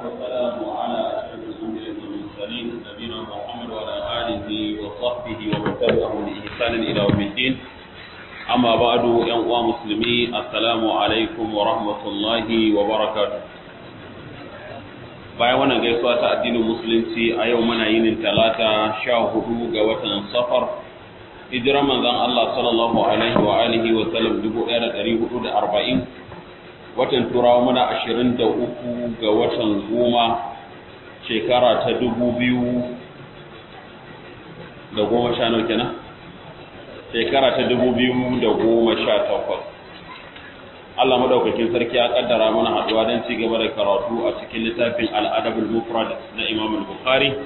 والسلام على أشرف الأنبياء والمرسلين نبينا محمد وعلى آله وصحبه ومن تبعهم بإحسان إلى يوم الدين. أما بعد يا مسلمين السلام عليكم ورحمة الله وبركاته. bayan wannan gaisuwa ta addinin musulunci a yau muna yinin talata 14 ga watan safar hijiran manzon Allah sallallahu alaihi wa alihi wa sallam 1440 watan turawa muna 23 ga watan goma shekara ta 2010 kenan shekara ta 2018. Allah madaukakin sarki ya kaddara mana haduwa don ci gaba da karatu a cikin littafin al-adab al-mufrad na Imam al-Bukhari.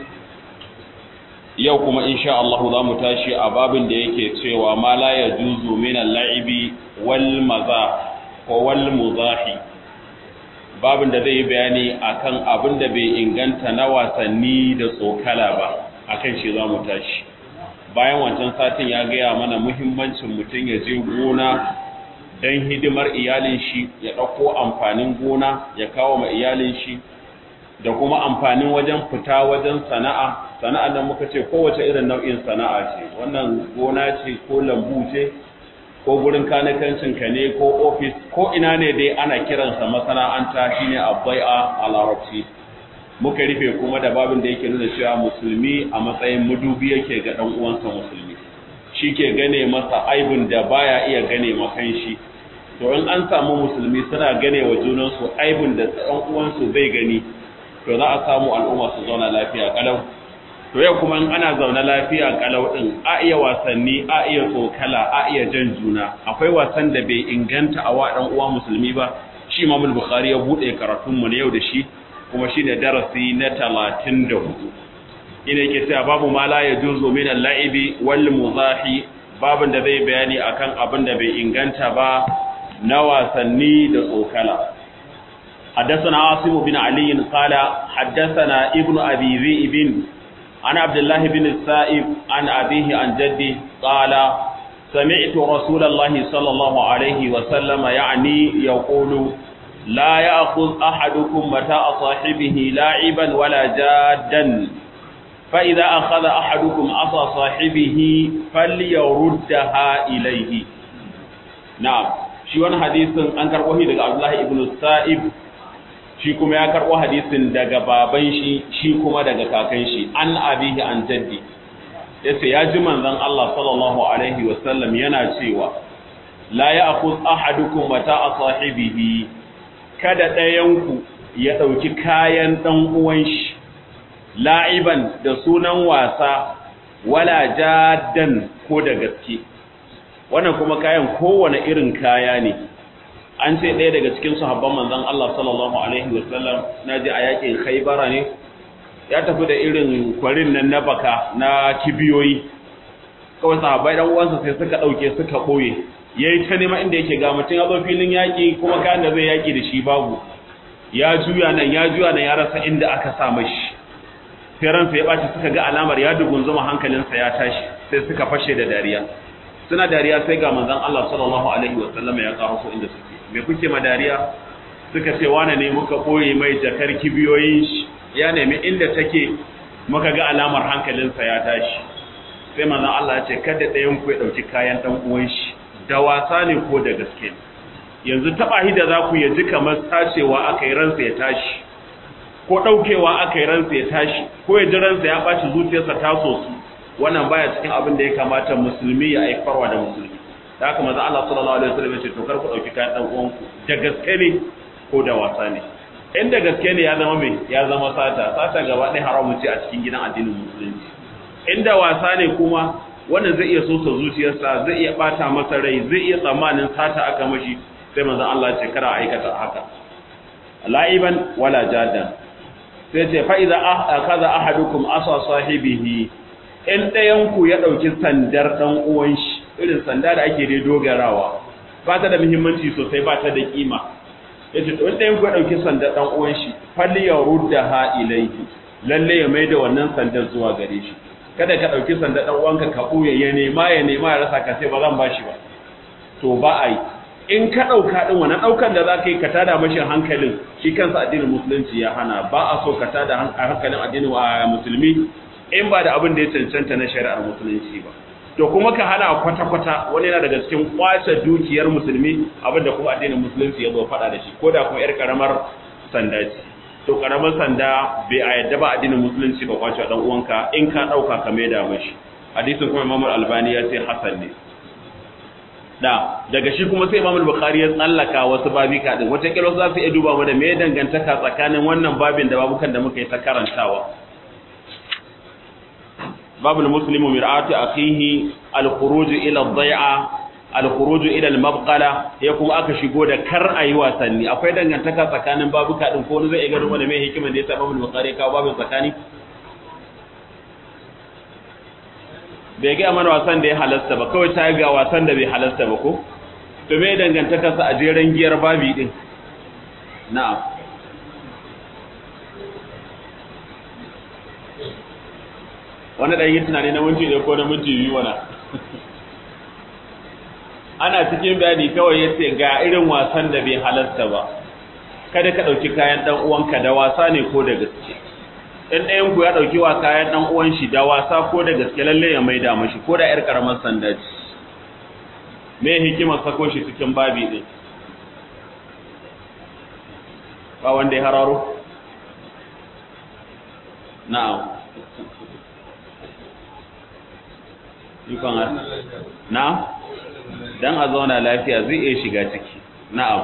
Yau kuma insha Allah za mu tashi a babin da yake cewa ma la yajuzu min al-la'ibi wal mazah ko wal muzahi. Babin da zai yi bayani akan abin da bai inganta na wasanni da tsokala ba, akan shi za mu tashi. Bayan wancan satin ya gaya mana muhimmancin mutum ya je gona don hidimar iyalin shi, ya ɗauko amfanin gona ya kawo ma iyalin shi, da kuma amfanin wajen fita wajen sana'a da muka ce kowace irin nau'in sana'a ce, wannan gona ce ko lambu ce ko gurin kanikancin ka ne ko ofis ko ina ne dai ana kiransa masana'anta shine abbai'a a larabci. Muka rufe kuma da babin da yake nuna cewa musulmi a matsayin madubi yake ga ɗan uwansa musulmi, shi ke gane masa aibin da baya iya gane ma kanshi. To in an samu musulmi suna gane wa junansu aibin da ɗan uwansu bai gani, to za a samu al'umma su zauna lafiya kalau. To yau kuma in ana zaune lafiya kalau din, a iya wasanni, a iya tsokala, a iya jan juna. Akwai wasan da bai inganta a wa ɗan uwa musulmi ba, shi Imam Bukhari ya buɗe karatun mu na yau da shi, kuma shine darasi na 34. Ina yake cewa babu ma la yajuzu min al-la'ibi wal muzahi, babin da zai bayani akan abin da bai inganta ba na wasanni da tsokala. حدثنا عاصم بن علي قال حدثنا ابن أبي ذئب عن عبد الله بن السائب عن أبيه عن جده قال سمعت رسول الله صلى الله عليه وسلم يعني يقول لا يأخذ أحدكم متاع صاحبه لاعبا ولا جادا فإذا أخذ أحدكم عصا صاحبه فليردها إليه. نعم، shi wani hadisin an karɓo shi daga Abdullahi ibn Sa'ib, shi kuma ya karɓo hadisin daga baban shi, shi kuma daga kakan shi, an abihi an jaddi. Yace ya ji manzon Allah sallallahu alaihi wasallam yana cewa la ya'khudh ahadukum mata'a sahibihi, kada ɗayanku ya ɗauki kayan ɗan uwan shi la'iban da sunan wasa wala jaddan ko da gaske. Wannan kuma kayan kowane irin kaya ne. An ce ɗaya daga cikin sahabban manzon Allah sallallahu alaihi wasallam naji a yakin Khaybara ne, ya tafi da irin kwarin nan na baka na kibiyoyi. Kawai sahabbai dan uwansa sai suka dauke suka boye. Yayi ta nema inda yake ga mutun ya zo filin yaki kuma kayan da zai yaki da shi babu. Ya juya nan ya rasa inda aka sa mashi. Sai ransa ya baci, suka ga alamar ya dugunzuma, hankalinsa ya tashi, sai suka fashe da dariya. Suna dariya sai ga manzon Allah sallallahu alaihi wasallam ya karo su inda suke. Me kuke ma dariya? Suka ce wane ne muka koyi mai jakar kibiyoyin shi, ya nemi inda take, muka ga alamar hankalinsa ya tashi. Sai manzon Allah ya ce kada ɗayan ku ya dauki kayan dan uwan shi, da wasa ne ko da gaske. Yanzu taba hi da za ku ya ji kamar sacewa akai ransa ya tashi, ko daukewa akai ransa ya tashi, ko ya ji ransa ya baci zuciyarsa ta sosu. Wannan baya cikin abin da ya kamata musulmi ya aifarwa da musulmi. Da haka manzo Allah sallallahu alaihi wasallam ya ce to kar ku dauki kayan dan uwanku, da gaske ne ko da wasa ne. In da gaske ne ya zama me? Ya zama sata gaba ɗaya haramun ce a cikin gidan addinin musulunci. In da wasa ne kuma wannan zai iya sosa zuciyarsa, zai iya bata masa rai, zai iya tsammanin sata aka mashi, sai manzo Allah ya ce kada aikata haka. La'iban wala jaddan. Sai ce fa idza akaza ahadukum asa sahibihi, in ɗayanku ya ɗauki sandar ɗan uwan shi, irin sanda da ake dai dogarawa, ba ta da muhimmanci sosai, ba ta da kima. Ya ce, in ɗayanku ya ɗauki sandar ɗan uwan shi, falli ya rudda ha ilaihi, lalle ya mai da wannan sandar zuwa gare shi. Kada ka ɗauki sandar ɗan uwanka ka ɓuye, ya nema ya rasa ka sai ba zan ba shi ba. To ba a yi. in ka ɗauka ɗin wannan ɗaukan da za ka yi ka tada mashi hankalin shi kansa addinin musulunci ya hana ba a so ka tada hankalin addinin musulmi in ba da abin da ya cancanta na shari'ar musulunci ba to kuma ka hana kwata-kwata wani yana daga cikin kwace dukiyar musulmi abin da kuma addinin musulunci ya zo faɗa da shi ko da kuma 'yar karamar sanda ce to karamar sanda bai a yadda ba addinin musulunci ba kwace dan uwanka in ka ɗauka ka maida mashi hadisin kuma Imam Al-Albani ya ce hasan ne daga shi kuma sai Imam Bukhari ya tsallaka wasu babika din wata kilo za su iya duba mu da me dangantaka tsakanin wannan babin da babukan da muka yi ta karantawa babul muslimu mir'atu akhihi al-khuruj ila ad-dai'a al-khuruj ila al-mabqala ya kuma aka shigo da kar ayi wasanni akwai dangantaka tsakanin babuka din ko wani zai iya gano da me hikimar da yasa Imam Bukhari ka babin tsakani bai ga mana wasan da ya halasta ba kawai ta ga wasan da bai halasta ba ko to me dangantaka sa a jeren giyar babi din na'am wani dan yi tunani na minti ɗaya ko na minti biyu wana ana cikin bayani kawai yace ga irin wasan da bai halasta ba kada ka dauki kayan dan uwanka da wasa ne ko da gaske in ɗayan ku ya ɗauki wa kayan ɗan uwan shi da wasa ko da gaske lalle ya maida mashi ko da ƴar ƙaramar sanda ce me hikimar sako shi cikin babi ɗin ba wanda ya hararo na'am ikon na'am dan a zauna lafiya zai iya shiga ciki na'am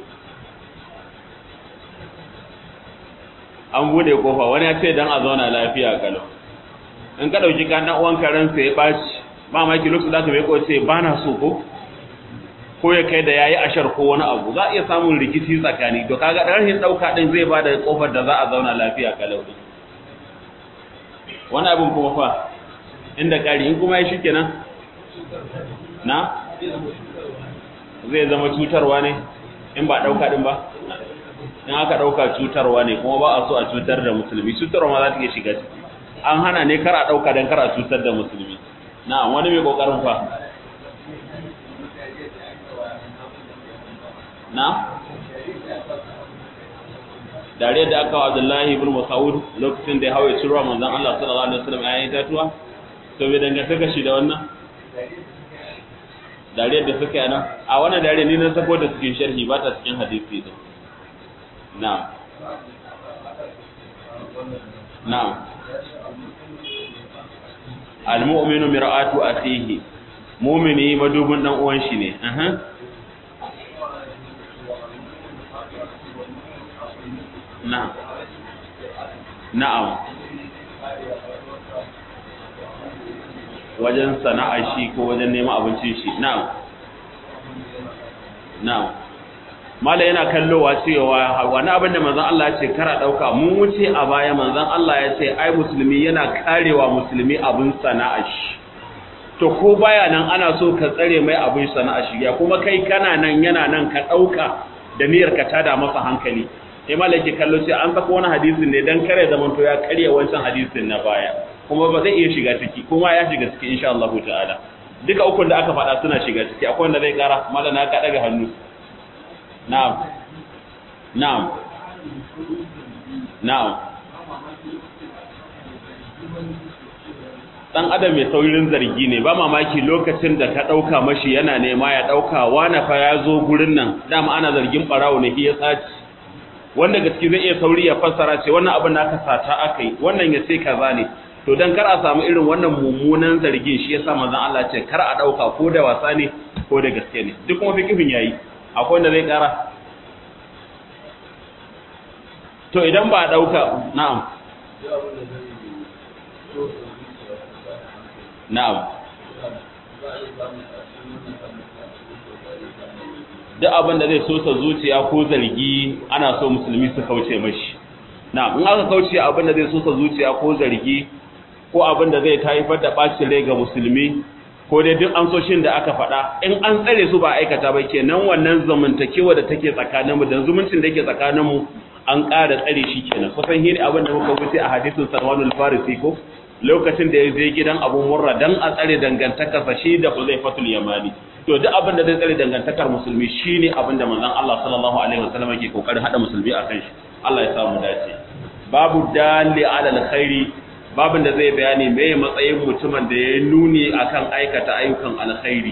an bude kofa wani ya ce dan a zauna lafiya kalau in ka dauki kan dan uwan karan sai ya baci ba ma ki lokacin da ka bai ko ce ba na so ko ya kai da yayi ashar ko wani abu za a iya samun rikici tsakani to kaga dan hin dauka din zai bada kofar da za a zauna lafiya kalau din wani abin kuma fa inda kari in kuma ya shikenan na zai zama cutarwa ne in ba dauka din ba in aka dauka cutarwa ne kuma ba a so a cutar da musulmi cutarwa ma za ta iya shiga ciki an hana ne kar a dauka dan kar a cutar da musulmi na'am wani mai kokarin fa na dare da aka wa Abdullahi ibn Mas'ud lokacin da ya hawaye cirwa manzon Allah sallallahu alaihi wasallam ayi tatuwa to bai dangantaka shi da wannan dare da suka yana a wannan dare ni na sako da cikin sharhi ba ta cikin hadisi din na'am na'am al-mu'minu mir'atu akhihi mu'mini madubun dan uwan shi ne na'am na'am wajen sana'a shi ko wajen neman abincin shi na'am na'am mala yana kallowa cewa wani abin da manzon Allah ya ce kara dauka mun wuce a baya manzon Allah ya ce ai musulmi yana karewa musulmi abin sana'a shi to ko baya nan ana so ka tsare mai abin sana'a shi ya kuma kai kana nan yana nan ka dauka da niyyar ka tada masa hankali sai mala yake kallo sai an saka wani hadisin ne dan kare zaman to ya karya wancan hadisin na baya kuma ba zai iya shiga ciki kuma ya shiga ciki insha Allah ta'ala duka ukun da aka faɗa suna shiga ciki akwai wanda zai kara mala na ka daga hannu na'am na'am na'am dan adam mai saurin zargi ne ba mamaki lokacin da ka dauka mashi yana nema ya dauka wani fa ya zo gurin nan dama ana zargin barawo ne ya saci wanda gaske zai iya sauri ya fassara ce wannan abin da aka sata akai wannan ya ce kaza ne to dan kar a samu irin wannan mummunan zargin shi yasa manzon Allah ce kar a dauka ko da wasa ne ko da gaske ne duk kuma fikifin yayi akwai wanda zai kara to idan ba a dauka na'am na'am duk abin da zai sosa zuciya ko zargi ana so musulmi su kauce mashi na'am in aka kauce abin da zai sosa zuciya ko zargi ko abin da zai haifar da bacin rai ga musulmi ko dai duk amsoshin da aka faɗa in an tsare su ba aikata ba kenan wannan zamantakewa da take tsakaninmu da zumuncin da yake tsakaninmu an ƙara tsare shi kenan kusan hini abin da muka wuce a hadisin Salmanul Farisi ko lokacin da ya je gidan Abu Murra dan a tsare dangantakarsa shi da Huzaifatul Yamani to duk abin da zai tsare dangantakar musulmi shine abin da manzon Allah sallallahu alaihi wasallam yake kokarin hada musulmi akan shi Allah ya samu dace babu dalli ala alkhairi babin da zai bayani meye matsayin mutumin da ya nuni akan aikata ayyukan alkhairi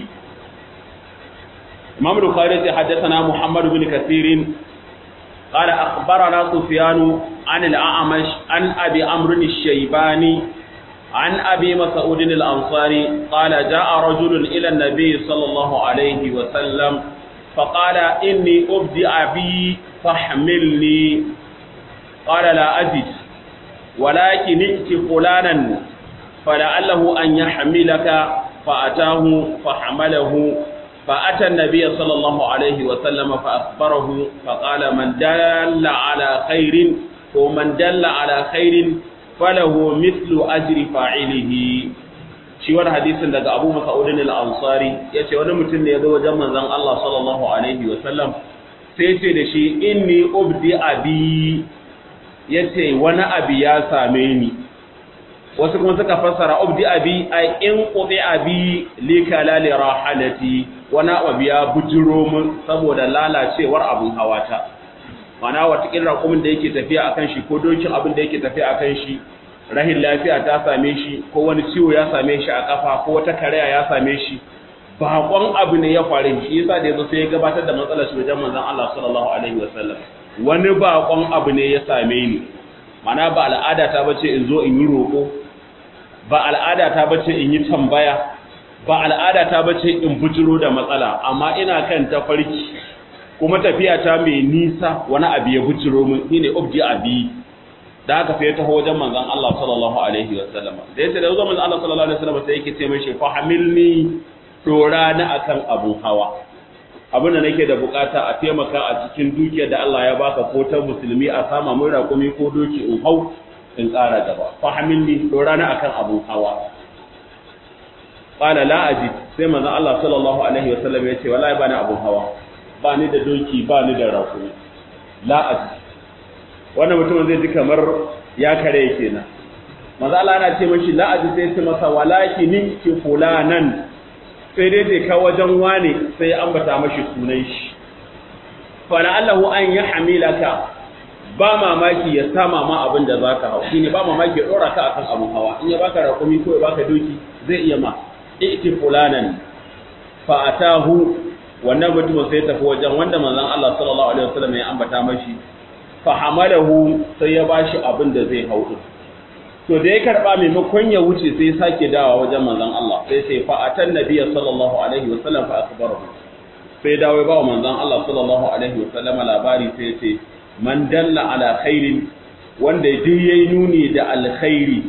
Imam Bukhari sai haddathana Muhammad bin Kathir قال أخبرنا سفيان عن الأعمش عن أبي عمرو الشيباني عن أبي مسعود الأنصاري قال جاء رجل إلى النبي صلى الله عليه وسلم فقال إني أبدي أبي فاحملني قال لا أجد ولكن ائت فلانا فلعله أن يحملك فأتاه فحمله فأتى النبي صلى الله عليه وسلم فأخبره فقال من دل على خير ومن دل على خير فله مثل أجر فاعله shi wani hadisin daga Abu Mas'ud al-Ansari yace wani mutum ne ya zo wajen manzon Allah sallallahu alaihi wasallam sai yace da shi inni ubdi abi yace wani abi ya same ni wasu kuma suka fassara ubdi abi ay in qudi abi likala li rahalati wani abu ya bujiro mun saboda lalacewar abun hawata mana wata kira kuma da yake tafiya akan shi ko dokin abin da yake tafiya akan shi rahin lafiya ta same shi ko wani ciwo ya same shi a kafa ko wata karaya ya same shi bakon abu ne ya faru shi yasa da yazo sai ya gabatar da matsalar shi wajen manzon Allah sallallahu alaihi wasallam wani bakon abu ne ya same ni mana ba al'ada ta bace in zo in yi roko ba al'ada ta bace in yi tambaya ba al'ada ta bace in bujiro da matsala amma ina kan tafarki kuma tafiya ta mai nisa wani abu ya bujiro min shine ubdi abi da haka sai ta wajen manzon Allah sallallahu alaihi wasallam da yace da manzon Allah sallallahu alaihi wasallam sai yake ce mishi fa hamilni dora na akan abun hawa abin da nake da bukata a taimaka a cikin dukiyar da Allah ya baka ko ta musulmi a sama mun rakumi ko doki in hau in ƙara gaba fa hamilni dora na akan abun hawa qala la ajid sai manzon Allah sallallahu alaihi wasallam ya ce wallahi bani abun hawa bani da doki bani da rakumi la ajid wannan mutumin zai ji kamar ya kare kenan manzon Allah yana ce mashi la ajid sai ya ce masa walakini ki fulanan sai dai je ka wajen wane sai ya ambata mashi sunan shi fa la'allahu an yahmilaka ba mamaki ya sama ma abin da zaka hau shine ba mamaki ya dora ka akan abun hawa in ya baka rakumi ko ya baka doki zai iya ma iti fulanan fa atahu wannan mutum sai tafi wajen wanda manzon Allah sallallahu alaihi wasallam ya ambata mashi fa hamalahu sai ya bashi abin da zai hau to da ya karba maimakon ya wuce sai sake dawa wajen manzon Allah sai sai fa atan nabiyyi sallallahu alaihi wasallam fa akbarahu sai dawo ba manzon Allah sallallahu alaihi wasallam labari sai ce man dalla ala khairin wanda duk yayi nuni da alkhairi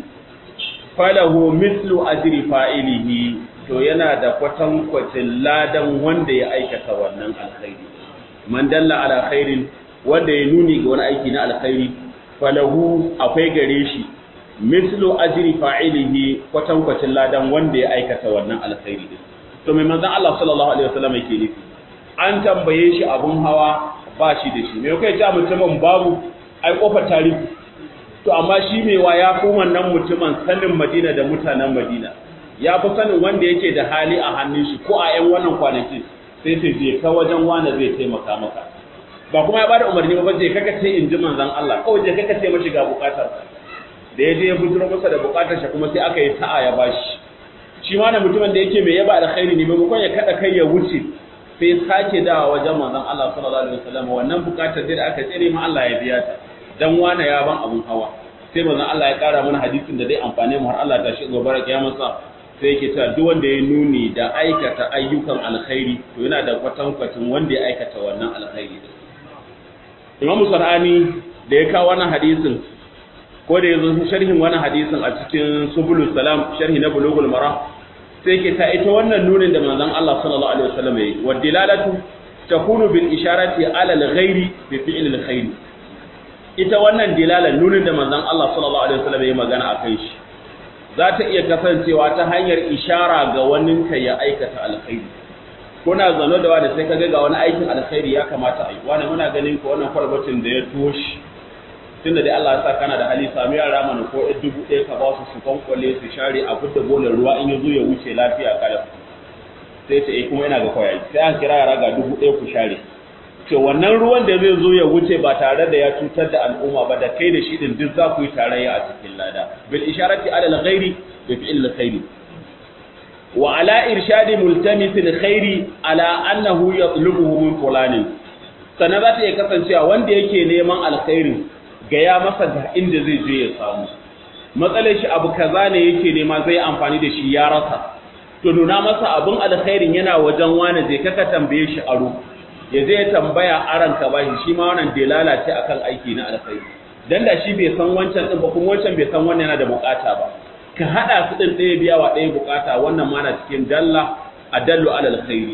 falahu mithlu ajri fa'ilihi to yana da kwatankwacin ladan wanda ya aikata wannan alkhairi man dalla ala khairin wanda ya nuni ga wani aiki na alkhairi falahu akwai gare shi mislu ajri fa'ilihi kwatankwacin ladan wanda ya aikata wannan alkhairi din to mai manzon Allah sallallahu alaihi wasallam yake nufi an tambaye shi abun hawa ba shi da shi me kai ta mutumin babu ai kofar tarihi to amma shi mai wa ya fi wannan mutumin sanin Madina da mutanen Madina ya fi sanin wanda yake da hali a hannun shi ko a 'yan wannan kwanakin sai sai je ka wajen wanda zai taimaka maka ba kuma ya bada umarni ba je kaka ce in ji manzon Allah kawai je kaka ce mashi ga bukatar da ya je ya bujuro masa da bukatar shi kuma sai aka yi ta'a ya bashi shi ma da mutumin da yake mai yaba alkhairi ne maimakon ya kada kai ya wuce sai sake dawa wajen manzon Allah sallallahu alaihi wasallam wannan bukatar da aka tsere ma Allah ya biya ta dan wani ya ban abun hawa sai manzon Allah ya kara mana hadisin da zai amfane mu har Allah ta shi gobe kiyamasa sai yake cewa duk wanda ya nuni da aikata ayyukan alkhairi to yana da kwatankwacin wanda ya aikata wannan alkhairi Imam Sarani da ya kawo wannan hadisin ko da yazo sharhin wannan hadisin a cikin Subulus Salam sharhi na Bulughul Maram sai yake ta ita wannan nunin da manzon Allah sallallahu alaihi wasallam yayi wa dilalatu takunu bil isharati ala al-ghairi bi fi'l al-khair ita wannan dilalan nunin da manzon Allah sallallahu alaihi wasallam yayi magana akan shi za ta iya kasancewa ta hanyar ishara ga waninka ya aikata alkhairi kuna zano da wani sai kaga ga wani aikin alkhairi ya kamata a yi wani muna ganin ko wannan kwalbatin da ya toshi tunda dai Allah ya sa kana da hali sami yara mana ko 1000 ka ba su su kankwale su share a fitar bolar ruwa in yazo ya wuce lafiya kalau sai ce kuma ina ga kwaya sai an kira yara ga 1000 ku share to wannan ruwan da zai zo ya wuce ba tare da ya cutar da al'umma ba da kai da shi din duk za ku yi tarayya a cikin lada bil isharati ala al-ghairi bi fi'l al-khairi wa ala irshadi multamis al-khairi ala annahu yatlubuhu min fulanin sannan za ta iya kasancewa wanda yake neman alkhairin ga ya masa da inda zai je ya samu matsalar shi abu kaza ne yake nema zai amfani da shi ya rasa to nuna masa abin alkhairin yana wajen wani zai kaka tambaye shi aro ya zai tambaya aran ka bashi shi ma wannan da lalace akan aiki na alkhairi dan da shi bai san wancan din ba kuma wancan bai san wannan yana da bukata ba ka hada su din ɗaya biya wa ɗaya bukata wannan ma na cikin dalla adallu ala alkhairi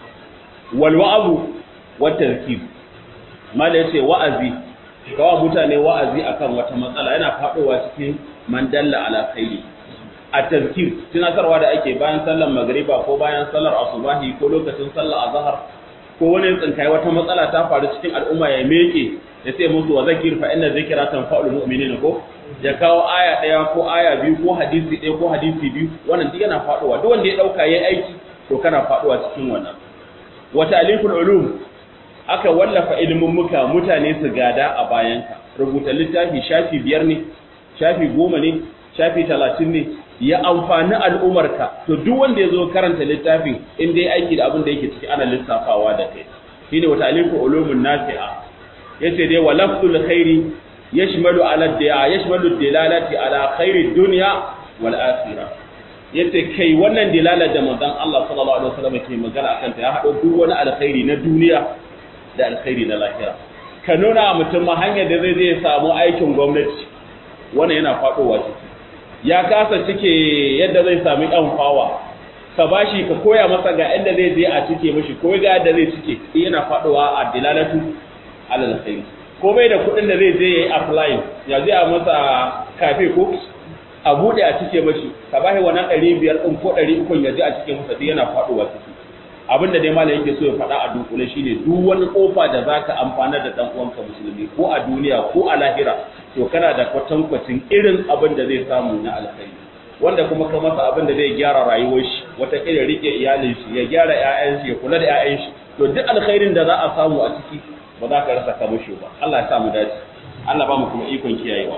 wal wa'azu wat tazkir mala yace wa'azi kawa mutane wa'azi akan wata matsala yana fadowa cikin man dalla ala khairi a tazkir tunatarwa da ake bayan sallar magriba ko bayan sallar asubahi ko lokacin sallar azhar ko wani tsinkai wata matsala ta faru cikin al'umma ya meke ya ce musu wa zakir fa inna zikra tanfa'ul mu'minin ko ya kawo aya daya ko aya biyu ko hadisi daya ko hadisi biyu wannan duk yana faduwa duk wanda ya dauka yayi aiki to kana faduwa cikin wannan wa ta'liful ulum aka wallafa ilimin mutane su gada a bayanka rubuta littafi shafi 5 ne shafi 10 ne shafi 30 ne ya amfani al'umarka to duk wanda ya zo karanta littafin in dai aiki da abin da yake ciki ana lissafawa da kai shine wata alifu ulumun nafi'a yace dai walafdul khairi yashmalu ala yashmalu dilalati ala khairi dunya wal akhirah yace kai wannan dilalar da manzon Allah sallallahu alaihi wasallam ke magana akan ta ya hado duk wani alkhairi na duniya da alkhairi na lahira ka nuna mutum hanyar da zai je samu aikin gwamnati wannan yana fadowa ciki ya kasa cike yadda zai sami ɗan fawa ka bashi ka koya masa ga inda zai je a cike mishi ko ga yadda zai cike yana faduwa a dilalatu alal khair ko bai da kuɗin da zai je yayi apply ya je a masa kafe ko a bude a cike mishi ka bashi wannan 500 din ko 300 ya je a cike masa duk yana faduwa ciki abinda dai malai yake so ya faɗa a dunkule shine duk wani kofa da zaka amfana da dan uwanka musulmi ko a duniya ko a lahira to kana da kwatankwacin irin abin da zai samu na alkhairi wanda kuma ka masa abin da zai gyara rayuwar shi wata irin rike iyalin shi ya gyara ƴaƴan shi ya kula da ƴaƴan shi to duk alkhairin da za a samu a ciki ba za ka rasa kamusho ba Allah ya sa mu dace Allah ba mu kuma ikon kiyayewa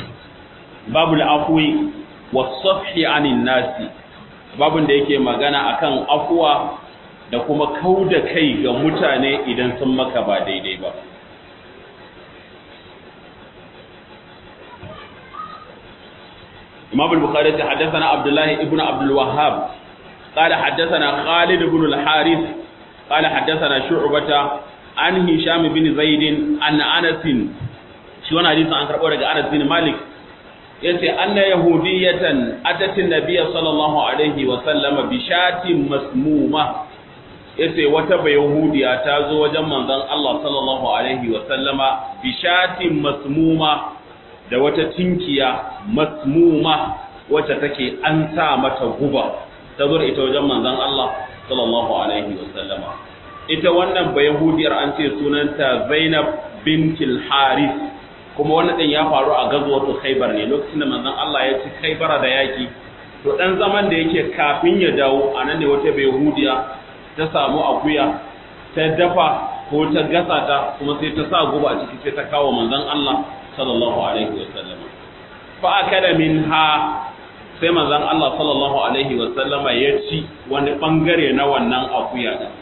babul afwi was-safhi 'anil nasi babun da yake magana akan afwa da kuma kauda kai ga mutane idan sun maka ba daidai ba إمام البخاري حدثنا عبد الله ابن عبد الوهاب قال حدثنا خالد بن الحارث قال حدثنا شعبة عن هشام بن زيد عن أنس شو أنا حديث عن كربورة أنس بن مالك yace anna yahudiyatan atatin nabiyya sallallahu alaihi wa sallama bi shatin masmuma yace wata bayahudiya ta zo wajen manzon Allah sallallahu alaihi wa sallama bi shatin masmuma da wata tinkiya masmuma wacce take an sa mata guba ta zo ita wajen manzon Allah sallallahu alaihi wa sallama ita wannan bayahudiyar an ce sunanta Zainab bintul Harith kuma wannan din ya faru a gazwatu Khaybar ne lokacin da manzon Allah ya ci Khaybar da yaki to dan zaman da yake kafin ya dawo anan ne wata bayahudiya ta samu akuya ta dafa ko ta gasa ta kuma sai ta sa guba a ciki sai ta kawo manzon Allah sallallahu alaihi wasallam fa akala minha sai manzon Allah sallallahu alaihi wasallama ya ci wani bangare na wannan akuya din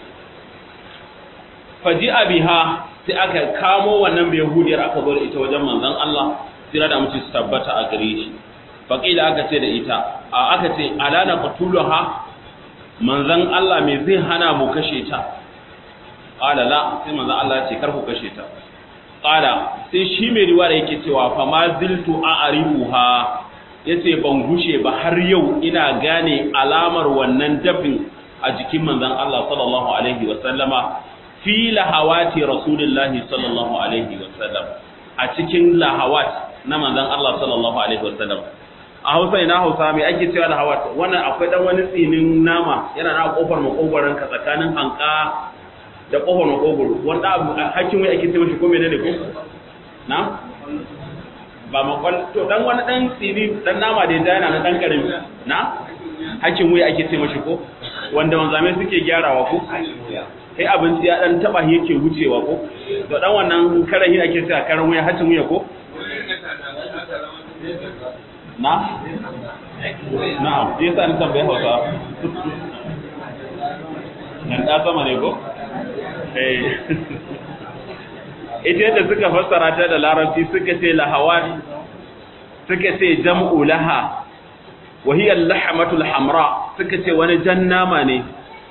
faji'a biha sai aka kamo wannan bayahudiyar aka bar ita wajen manzon Allah sira da mutum su tabbata a gare shi faqila aka ce da ita aka ce alana qatuluha manzon Allah me zai hana mu kashe ta qala la sai manzon Allah ya ce kar ku kashe ta qala sai shi mai riwaya yake cewa fa ma ziltu a'rifuha yace ban gushe ba har yau ina gane alamar wannan dafin a jikin manzon Allah sallallahu alaihi wa sallama fi lahawati rasulillahi sallallahu alaihi wa sallam a cikin lahawat na manzon Allah sallallahu alaihi wa sallam a Hausa ina Hausa me ake cewa lahawat wannan akwai dan wani tsinin nama yana na kofar makogoron ka tsakanin hanka da kofar makogoro wanda hakkin wai ake cewa shi ko menene ko na ba makwal to dan wani dan tsini dan nama da yana na dan karami na hakkin wai ake cewa shi ko wanda wanzame suke gyarawa ko kai abinci ya dan taba yake wucewa ko to dan wannan karahi ake cewa karan wuya hacin wuya ko na'am yasa ni tambaye Hausa nan da sama ne ko ita yadda suka fassara ta da larabci suka ce lahawan suka ce jam'u laha wa hiya al-lahmatul hamra suka ce wani jannama ne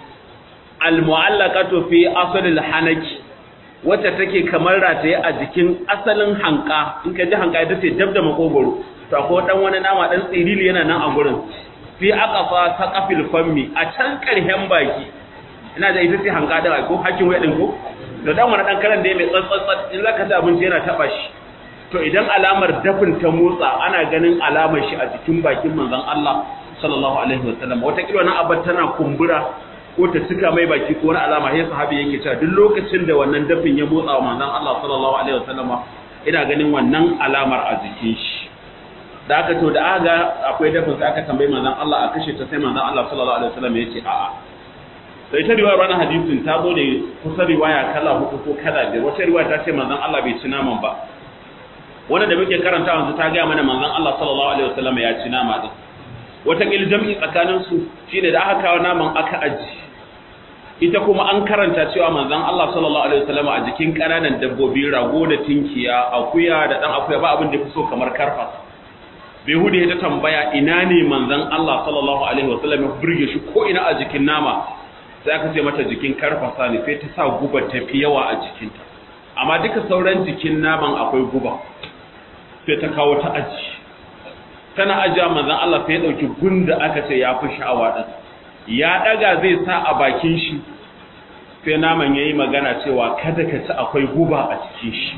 al-mu'allaqatu fi asl al-hanaki wacce take kamar rataye a jikin asalin hanka in ka ji hanka ita ce dab da makogoro to akwai dan wani nama dan tsirili yana nan a gurin fi aqsa saqafil fammi a can karhen baki ina da ita ce hanka da ko hakin waya din ko da dan wani dan karan da ya mai tsatsatsat in zaka ci abinci yana taba shi to idan alamar dafin ta motsa ana ganin alamar shi a jikin bakin manzon Allah sallallahu alaihi wasallam wata kilo na abar tana kumbura ko ta cika mai baki ko wani alama sai sahabi yake cewa duk lokacin da wannan dafin ya motsa wa manzon Allah sallallahu alaihi wasallam ina ganin wannan alamar a jikin shi da aka to da aga akwai dafin sai aka tambaye manzon Allah a kashe ta sai manzon Allah sallallahu alaihi wasallam ya ce a'a sai ta riwaya wannan hadisin ta zo da kusa riwaya kala hudu ko kala biyar wata riwaya ta ce manzon Allah bai ci naman ba wanda da muke karanta yanzu ta ga mana manzon Allah sallallahu alaihi wasallam ya ci nama din wata kil jam'i tsakanin su shine da aka kawo naman aka aji ita kuma an karanta cewa manzon Allah sallallahu alaihi wasallam a jikin kananan dabbobi rago da tinkiya akuya da dan akuya ba abin da fi so kamar karfa Behudi ta tambaya ina ne manzon Allah sallallahu alaihi wasallam ya burge shi ko ina a jikin nama sai aka ce mata jikin karfasa ne sai ta sa guba tafi yawa a jikinta amma duka sauran jikin naman akwai guba sai ta kawo ta aji tana ajiya manzon Allah sai ya dauki gunda aka ce ya fi sha'awa din ya daga zai sa a bakin shi sai naman yayi magana cewa kada ka ci akwai guba a cikin shi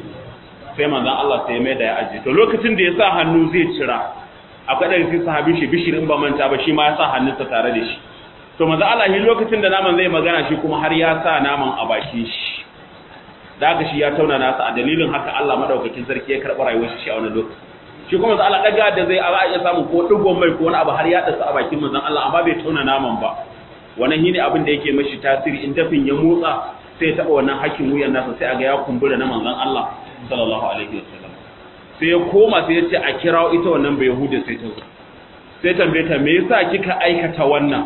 sai manzon Allah sai ya mai da ya aji to lokacin da ya sa hannu zai cira akwai da sai sahabi shi bishirin ba manta ba shi ma ya sa hannunsa tare da shi to manzon Allah shi lokacin da naman zai magana shi kuma har ya sa naman a bakin shi da haka shi ya tauna nasa a dalilin haka Allah madaukakin sarki ya karɓi rayuwar shi a wannan lokaci shi kuma manzon Allah daga da zai a iya samu ko digon mai ko wani abu har ya dasa a bakin manzon Allah amma bai tauna naman ba wannan shine abin da yake mashi tasiri in dafin ya motsa sai ya taba wannan hakin wuyan nasa sai aga ya kumbura na manzon Allah sallallahu alaihi wasallam sai ya koma sai ya ce a kirawo ita wannan bai yahuda sai ta zo sai tambaye ta me yasa kika aikata wannan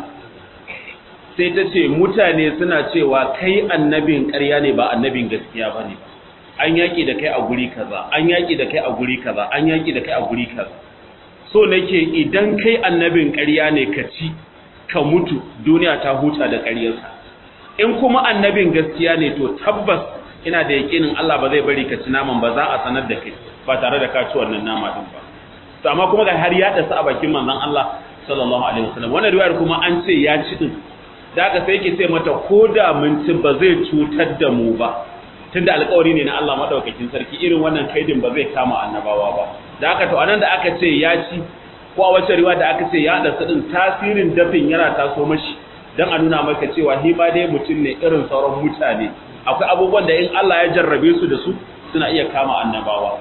sai ta ce mutane suna cewa kai annabin ƙarya ne ba annabin gaskiya bane ba an yaki da kai a guri kaza an yaki da kai a guri kaza an yaki da kai a guri kaza so nake idan kai annabin ƙarya ne ka ci ka mutu duniya ta huta da ƙaryarsa in kuma annabin gaskiya ne to tabbas ina da yakinin Allah ba zai bari ka ci naman ba za a sanar da kai ba tare da ka ci wannan nama din ba to amma kuma ga har ya dasa a bakin manzon Allah sallallahu alaihi wasallam wannan riwayar kuma an ce ya ci din da haka sai yake ce mata ko da mun ci ba zai cutar da mu ba tunda alƙawari ne na Allah madaukakin sarki irin wannan kaidin ba zai kama annabawa ba da haka to anan da aka ce ya ci ko a wacce riwaya da aka ce ya dasa din tasirin dafin yana taso mashi dan a nuna maka cewa hi ba dai mutum ne irin sauran mutane akwai abubuwan da in Allah ya jarrabe su da su suna iya kama annabawa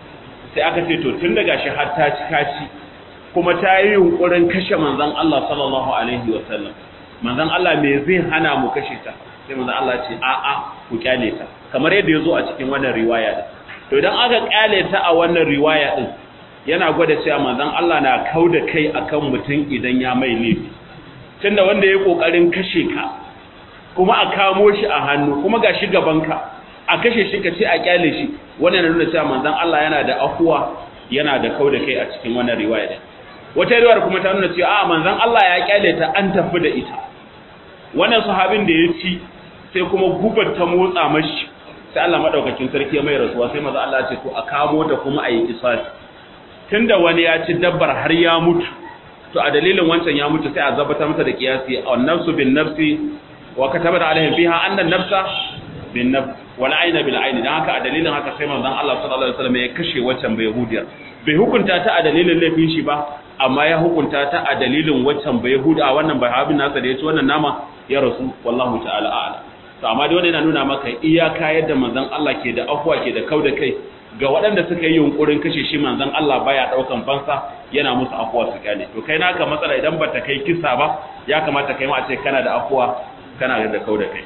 sai aka ce to tun daga shi har ta ci kaci kuma ta yi yunkurin kashe manzon Allah sallallahu alaihi wasallam manzon Allah me zai hana mu kashe ta sai manzon Allah ce a'a ku kyale ta kamar yadda yazo a cikin wannan riwaya din to idan aka kyale ta a wannan riwaya din yana gwada cewa manzon Allah na kauda kai akan mutum idan ya mai laifi tunda wanda yayi kokarin kashe ka kuma a kamo shi a hannu kuma ga shi gabanka a kashe shi ka ce a kyale shi wannan na nuna cewa manzon Allah yana da afuwa yana da kauda kai a cikin wannan riwaya din wata riwayar kuma ta nuna cewa a manzon Allah ya kyale ta an tafi da ita wannan sahabin da ya ci sai kuma gubar ta motsa mashi sai Allah madaukakin sarki ya mai rasuwa sai manzon Allah ya ce to a kamo ta kuma a yi kisasi tunda wani ya ci dabbar har ya mutu to a dalilin wancan ya mutu sai a zabata masa da kiyasi an-nafsu bin nafsi wa kataba alaihim fiha anna an-nafsa bin nafs wal ayna bil ayn dan haka a dalilin haka sai manzon Allah sallallahu alaihi wasallam ya kashe waccan bai yahudiyar bai hukunta ta a dalilin laifin shi ba amma ya hukunta ta a dalilin waccan bai yahuda wannan bai habin nasa da yace wannan nama ya rasu wallahu ta'ala a'lam to amma dai wannan yana nuna maka iyaka yadda manzon Allah ke da afwa ke da kauda kai ga waɗanda suka yi yunkurin kashe shi manzon Allah baya daukan fansa yana musu afuwa su kyale to kai naka matsala idan bata kai kisa ba ya kamata kai ma a ce kana da afuwa kana da kauda kai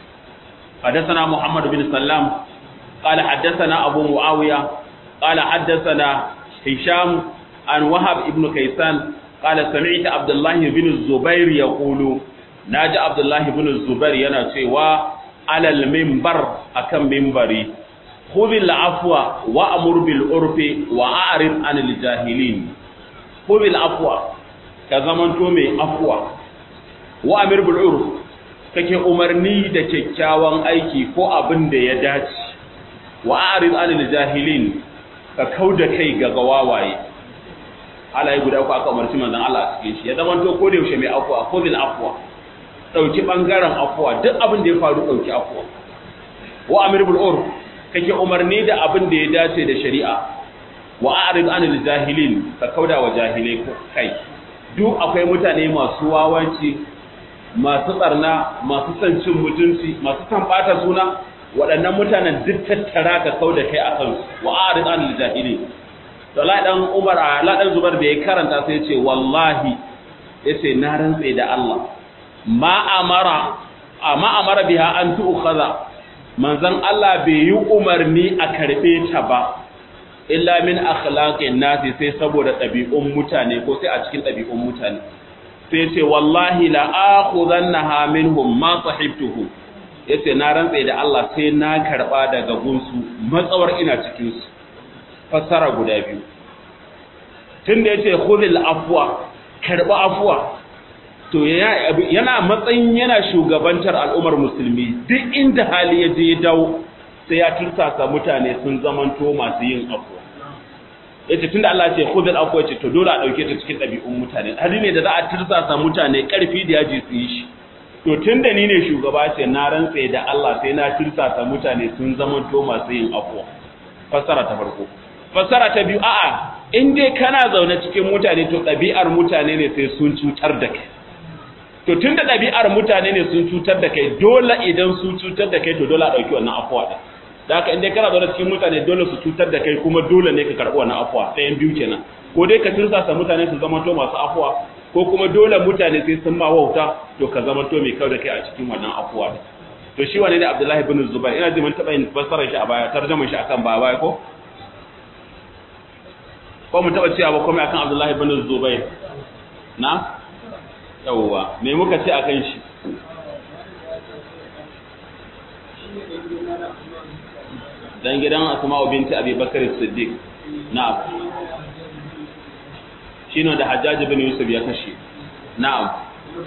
حدثنا محمد بن سلام قال حدثنا أبو معاوية قال حدثنا هشام عن وهب ابن كيسان قال سمعت عبد الله بن الزبير يقول ناجى عبد الله بن الزبير yana cewa alal minbar akan minbari khudhil afwa wa amur bil urfi wa a'rid anil jahilin khudhil afwa ka zamanto mai afwa wa amir bil urf kake umarni da kyakkyawan aiki ko abin da ya dace wa a'rid anil jahilin ka kauda kai ga gawawaye halaye guda uku aka umarci manzon Allah a cikin shi ya zama to ko da yaushe mai afwa ko bil afwa dauki bangaren afwa duk abin da ya faru dauki afwa wa amir bil urf kake umarni da abin da ya dace da shari'a wa a'rid anil jahilin ka kauda wa jahilai kai duk akwai mutane masu wawanci masu tsarna masu son cin mutunci masu son bata suna waɗannan mutanen duk tattara ka kauda kai akan wa a'rid anil jahilin to la dan Umar la dan Zubair da ya karanta sai yace wallahi yace na rantsa da Allah ma amara biha an tu'khadha manzon Allah bai yi umarni a karbe ta ba illa min akhlaqin nasi sai saboda ɗabi'un mutane ko sai a cikin ɗabi'un mutane sai yace wallahi la akhudhannaha minhum ma sahibtuhu yace na rantsa da Allah sai na karba daga gunsu matsawar ina cikin su fassara guda biyu tunda yace khudhil afwa karba afwa to yana matsayin yana shugabantar al'ummar musulmi duk inda hali ya je ya dawo sai ya tursasa mutane sun zamanto masu yin afwa yace tunda Allah ya ce khudhil afwa yace to dole a dauke ta cikin dabi'un mutane hali ne da za a tursasa mutane karfi da yaji su yi shi to tunda ni ne shugaba ce na rantsa da Allah sai na tursasa mutane sun zamanto masu yin afwa fassara ta farko fassara ta biyu a'a in dai kana zaune cikin mutane to ɗabi'ar mutane ne sai sun cutar da kai to tunda ɗabi'ar mutane ne sun cutar da kai dole idan sun cutar da kai to dole a ɗauki wannan afuwa ɗin da haka in dai kana zaune cikin mutane dole su cutar da kai kuma dole ne ka karɓi wannan afuwa ɗayan biyu kenan ko dai ka tursasa mutane su zama to masu afuwa ko kuma dole mutane sai sun ma wauta to ka zama to mai kau da kai a cikin wannan afuwa ɗin to shi wane ne Abdullahi ibn Zubair ina ji mun taɓa yin fassarar shi a baya tarjumar shi akan baya ko mu taba cewa ba komai akan Abdullahi ibn Zubair na yawwa me muka ce akan shi dan gidan Asma'u binti Abi Bakr as-Siddiq na'am shine da Hajjaj ibn Yusuf ya kashe na'am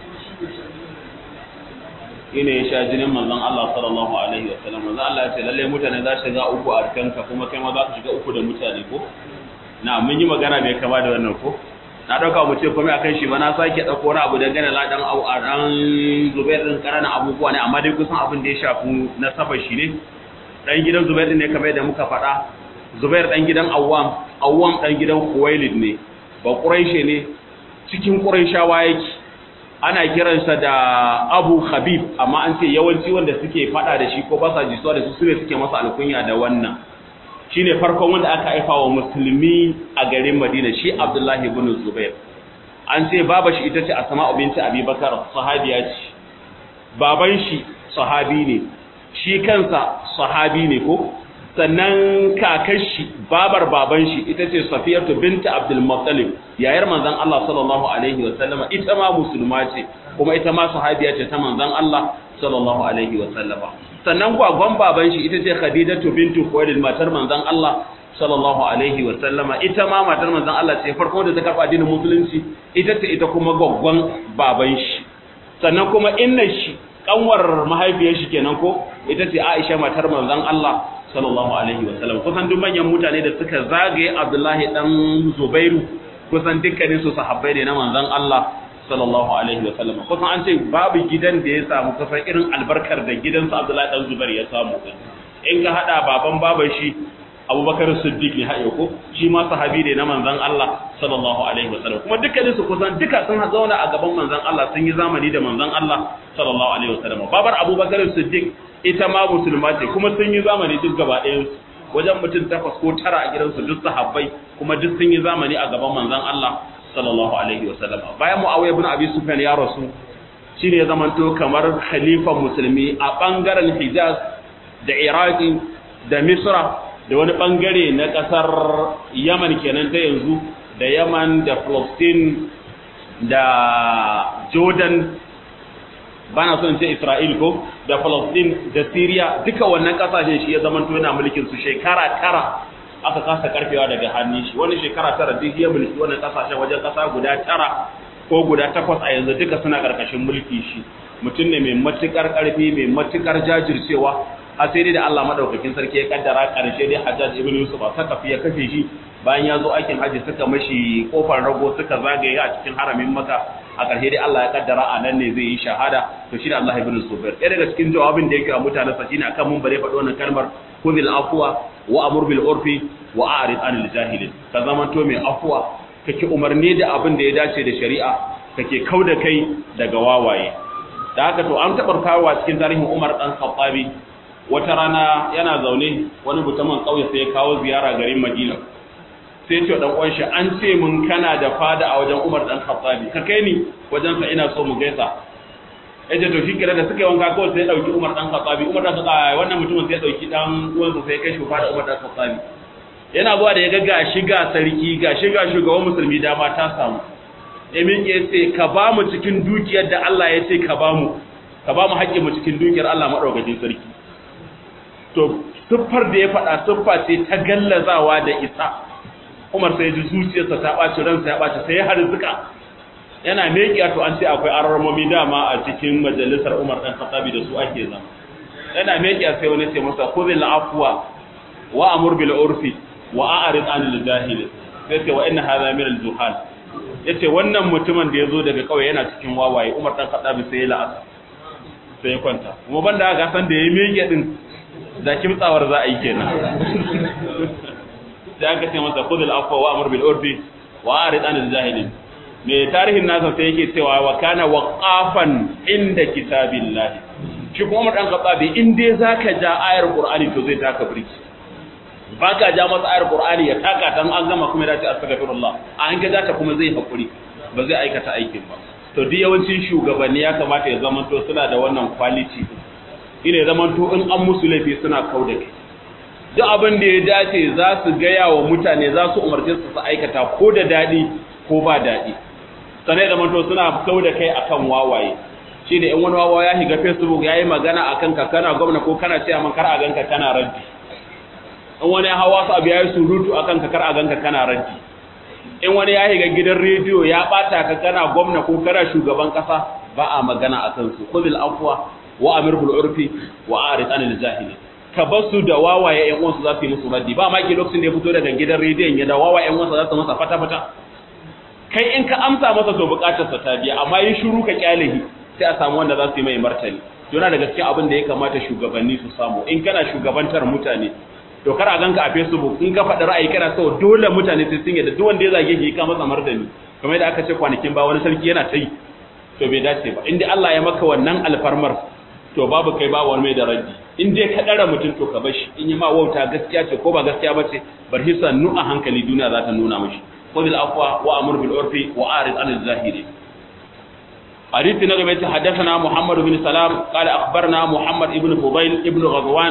ine ya sha jinin manzon Allah sallallahu alaihi wasallam manzon Allah ya ce lalle mutane za su shiga uku a arkanka kuma kai ma za su shiga uku da mutane ko na mun yi magana mai kama da wannan ko na dauka mu ce komai akan shi ba na sake dauko wani abu dangane la dan Zubair din karana abubuwa ne amma dai kusan abin da ya shafi nasabar shi ne dan gidan Zubair din ne kamar da muka faɗa Zubair dan gidan Awwam dan gidan Khuwailid ne ba Quraishi ne cikin Quraishawa yake ana kiransa da Abu Habib amma an ce yawanci wanda suke faɗa da shi ko ba sa jisuwa da su ne suke masa alkunya da wannan shine farkon wanda aka haifa wa musulmi a garin Madina shi Abdullahi ibn Zubair an ce baba shi ita ce Asma'u binti Abi Bakar sahabiya ce baban shi sahabi ne shi kansa sahabi ne ko sannan kakar shi babar baban shi ita ce Safiyatu binti Abdul Muttalib yayar manzon Allah sallallahu alaihi wa sallama ita ma musulma ce kuma ita ma sahabiya ce ta manzon Allah sallallahu alaihi wa sallama sannan gwagwan baban shi ita ce Khadijatu bintu Khuwailid matar manzon Allah sallallahu alaihi wa sallama ita ma matar manzon Allah ce farko da ta karba addinin musulunci ita ce ita kuma gwagwan baban shi sannan kuma inna shi kanwar mahaifiyar shi kenan ko ita ce Aisha matar manzon Allah sallallahu alaihi wa sallam kusan duk manyan mutane da suka zagaye Abdullahi dan Zubairu kusan dukkanin su sahabbai ne na manzon Allah sallallahu alaihi wa sallam kusan an ce babu gidan da ya samu kusan irin albarkar da gidansa Abdullahi dan Zubair ya samu in ka hada baban baban shi Abubakar Siddiq ne hayo ko shi ma sahabi ne na manzon Allah sallallahu alaihi wa sallam kuma dukkanin su kusan duka sun zauna a gaban manzon Allah sun yi zamani da manzon Allah sallallahu alaihi wa sallam babar Abubakar Siddiq ita ma musulma ce kuma sun yi zamani duk gaba ɗayan wajen mutum 8 ko 9 a gidansu duk sahabbai kuma duk sun yi zamani a gaban manzon Allah sallallahu alaihi wasallam bayan Muawiya ibn Abi Sufyan ya rasu shine ya zamanto kamar khalifan musulmi a bangaren Hijaz da Iraki da Misra da wani bangare na kasar Yaman kenan ta yanzu da Yaman da Palestine da Jordan bana son ce Isra'il ko da Palestine da Syria duka wannan kasashen shi ya zamanto yana mulkin su shekara 9 aka kasa karfewa daga hannun shi wani shekara 9 duk ya mulki wannan kasashen wajen kasa guda 9 ko guda 8 a yanzu duka suna karkashin mulki shi mutum ne mai matukar karfi mai matukar jajircewa a sai dai da Allah madaukakin sarki ya kaddara karshe dai Hajjaj ibn Yusuf aka kafi ya kafe shi bayan ya zo aikin haji suka mashi kofar rago suka zagaye a cikin haramin Makka a ƙarshe dai Allah ya kaddara a nan ne zai yi shahada to shi ne Allah ibn Zubair ɗaya daga cikin jawabin da yake wa mutane sa shine akan mun bare faɗi wannan kalmar khudhil afwa wa amur bil urfi wa a'rid anil jahilin ka zamanto mai afwa kake umarni da abin da ya dace da shari'a kake kauda kai daga wawaye da haka to an taɓa kawo cikin tarihin Umar dan Khattabi wata rana yana zaune wani mutumin ƙauye sai ya kawo ziyara garin Madina sai ce dan uwan shi an ce mun kana da fada a wajen Umar dan Khattabi ka kai ni wajen sa ina so mu gaisa yace to shikira da suka yi wanka kawai sai dauki Umar dan Khattabi Umar dan Khattabi wannan mutumin sai dauki dan uwan sa sai kai shi fada Umar dan Khattabi yana zuwa da ya ga gashi ga sarki gashi ga shugaban musulmi dama ta samu emin ya ce ka ba mu cikin dukiyar da Allah ya ce ka ba mu haƙƙin mu cikin dukiyar Allah madaukakin sarki to siffar da ya faɗa siffa ce ta gallazawa da isa Umar sai ji zuciyarsa ta ɓaci ransa ya ɓaci sai ya harzuka yana mekiya to an ce akwai ararmomi dama a cikin majalisar Umar dan Khattabi da su ake zama yana mekiya sai wani ce masa khudhil afwa wa amur bil urfi wa a'rid anil jahil sai ce wa inna hadha min al juhal yace wannan mutumin da yazo daga kauye yana cikin wawaye Umar dan Khattabi sai ya la'asa sai ya kwanta kuma banda ga san da ya mekiya din da kimtsawar za a yi kenan da aka ce masa khudhul afwa wa amur bil urfi wa arid anil jahilin me tarihin nasa sai yake cewa wa kana waqafan inda kitabillah shi kuma Umar dan Khattabi in dai zaka ja ayar Qur'ani to zai taka birki baka ja masa ayar Qur'ani ya taka dan an gama kuma ya ce astaghfirullah an ga zata kuma zai hakuri ba zai aikata aikin ba to duk yawancin shugabanni ya kamata ya zama to suna da wannan quality ina zaman to in an musu laifi suna kauda kai duk abin da ya dace za su gaya wa mutane za su umarce su su aikata ko da daɗi ko ba daɗi sanai da manto suna kauda kai akan wawaye shi ne in wani wawa ya shiga Facebook ya yi magana akan ka kana gwamna ko kana ce man kar a ganka kana raddi in wani hawa su abu ya yi surutu akan ka kar a ganka kana raddi in wani ya shiga gidan rediyo ya bata ka kana gwamna ko kana shugaban kasa ba a magana akan su khudhil afwa wa amir bil urfi wa arid anil jahili ka basu da wawaye ƴan uwansu za su yi musu raddi ba ma ki lokacin da ya fito daga gidan rediyon ya da wawaye ƴan uwansa za su masa fata fata kai in ka amsa masa to bukatar sa ta biya amma yin shiru ka kyalehi sai a samu wanda za su yi mai martani to na daga cikin abin da ya kamata shugabanni su samu in kana shugabantar mutane to kar a ganka a Facebook in ka faɗi ra'ayi kana so dole mutane sai sun yadda duk wanda ya zage ki ka masa martani kamar yadda aka ce kwanakin ba wani sarki yana ta yi to bai dace ba inda Allah ya maka wannan alfarmar to babu kai ba wani mai da raddi in dai ka dara mutum to ka bashi in yi ma wauta gaskiya ce ko ba gaskiya ba ce bar hisa nu a hankali duniya za ta nuna mashi qul afwa wa amur bil urfi wa arid anil zahiri hadith na gaba ta haddathana Muhammad bin Salam qala akhbarna Muhammad ibn Fudayl ibn Ghazwan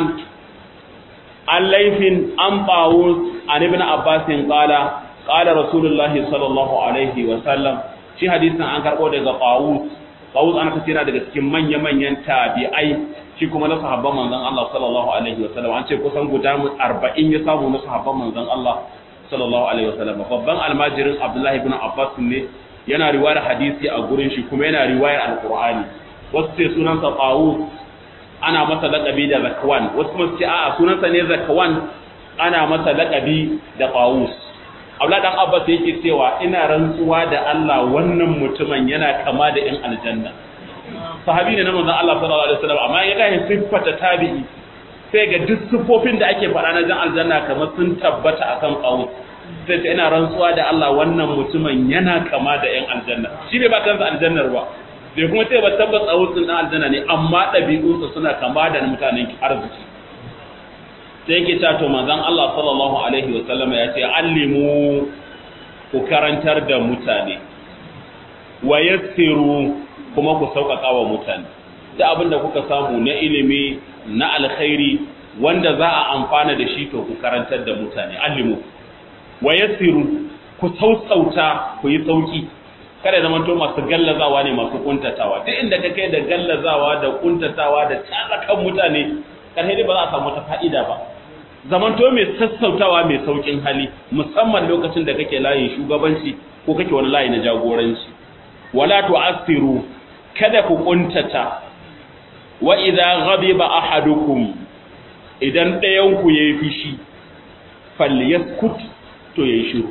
al-Laythin an Tawus an ibn Abbas qala qala Rasulullah sallallahu alaihi wa sallam shi hadisin an karbo daga Tawus ana kace yana daga cikin manya-manyan tabi'ai shi kuma na sahabban manzon Allah sallallahu alaihi wa sallam an ce kusan guda 40 ya samu na sahabban manzon Allah sallallahu alaihi wa sallam babban almajirin Abdullah ibn Abbas ne yana riwayar hadisi a gurin shi kuma yana riwayar alqur'ani wasu ce sunansa Tawus ana masa laqabi da Zakwan wasu kuma ce a'a sunansa ne Zakwan ana masa laqabi da Tawus Abdullah dan Abbas yake cewa ina rantsuwa da Allah wannan mutumin yana kama da ɗan aljanna sahabi ne na manzon Allah sallallahu alaihi wasallam amma ya ga siffata tabi'i sai ga duk siffofin da ake faɗa na jan aljanna kamar sun tabbata akan Tawus sai ce ina rantsuwa da Allah wannan mutumin yana kama da ɗan aljanna shi bai ba kansa aljannar ba bai kuma ce ba tabbas Tawus ɗin aljanna ne amma ɗabi'unsa suna kama da mutanen arziki sai yake cewa to manzon Allah sallallahu alaihi wasallama ya ce allimu ku karantar da mutane wa yassiru kuma ku sauƙaƙa wa mutane da abin da kuka samu na ilimi na alkhairi wanda za a amfana da shi to ku karantar da mutane allimu wa yassiru ku sausauta ku yi sauki kada zaman to masu gallazawa ne masu kuntatawa duk inda ka kai da gallazawa da kuntatawa da tsarakan mutane karhe ba za a samu ta fa'ida ba zaman to mai sassautawa mai saukin hali musamman lokacin da kake layin shugabanci ko kake wani layi na jagoranci wala tu'assiru kada ku kuntata wa idza ghadiba ahadukum idan ɗayan ku yayi fishi falyaskut to yayi shiru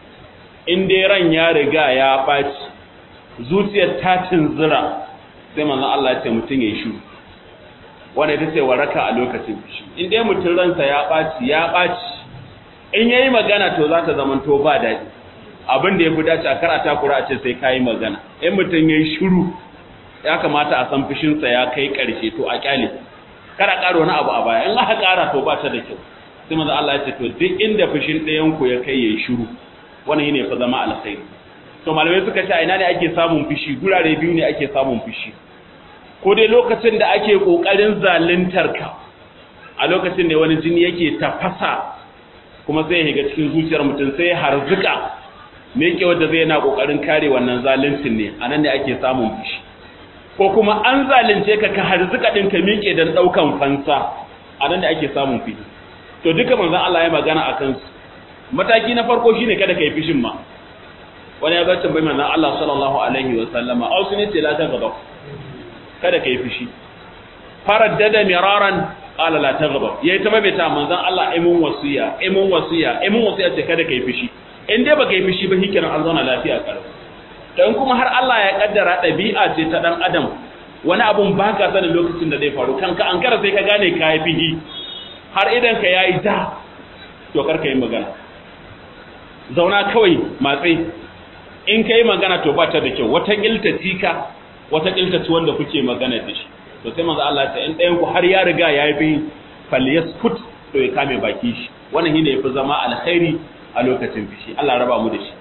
in dai ran ya riga ya baci zuciyar ta tunzura sai manzon Allah ya ce mutun yayi shiru wanda ita ce waraka a lokacin fishi in dai mutun ransa ya baci in yayi magana to za ta zamanto ba daɗi abin da ya fi dace a karata kura a ce sai kayi magana in mutun yayi shiru ya kamata a san fishinsa ya kai ƙarshe to a kyale kada ƙara wani abu a baya in aka ƙara to ba ta da kyau sai manzo Allah ya ce to duk inda fishin ɗayan ku ya kai yayi shiru wannan shine fa zama alkhairi to malamai suka ce a ina ne ake samun fishi gurare biyu ne ake samun fishi ko dai lokacin da ake kokarin zaluntar ka a lokacin ne wani jini yake tafasa kuma sai ya shiga cikin zuciyar mutum sai ya harzuka me yake wanda zai yana kokarin kare wannan zaluncin ne anan ne ake samun fishi ko kuma an zalunce ka ka harzuka din ka miƙe dan daukan fansa anan da ake samun fishi to duka manzon Allah ya magana akan su mataki na farko shine kada kai fishin ma wani ya bar tambayi manzon Allah sallallahu alaihi wa sallama au sunne ce la taghdab kada kai fishi faraddada miraran qala la taghdab yayi ta mabeta manzon Allah imun wasiya ce kada kai fishi in dai baka yi fishi ba hikiran an zauna lafiya karo dan kuma har Allah ya kaddara dabi'a ce ta dan adam wani abun baka sanin lokacin da zai faru kanka an kara sai ka gane ka yi fihi har idan ka yayi da to kar ka yi magana zauna kawai matsi in kai magana to ba ta da kyau wata kiltaci ka wata kiltaci wanda kuke magana da shi to sai manzo Allah ya ce in ɗayan ku har ya riga yayi fi falyaskut to ya kame baki shi wannan shine yafi zama alkhairi a lokacin fishi Allah raba mu da shi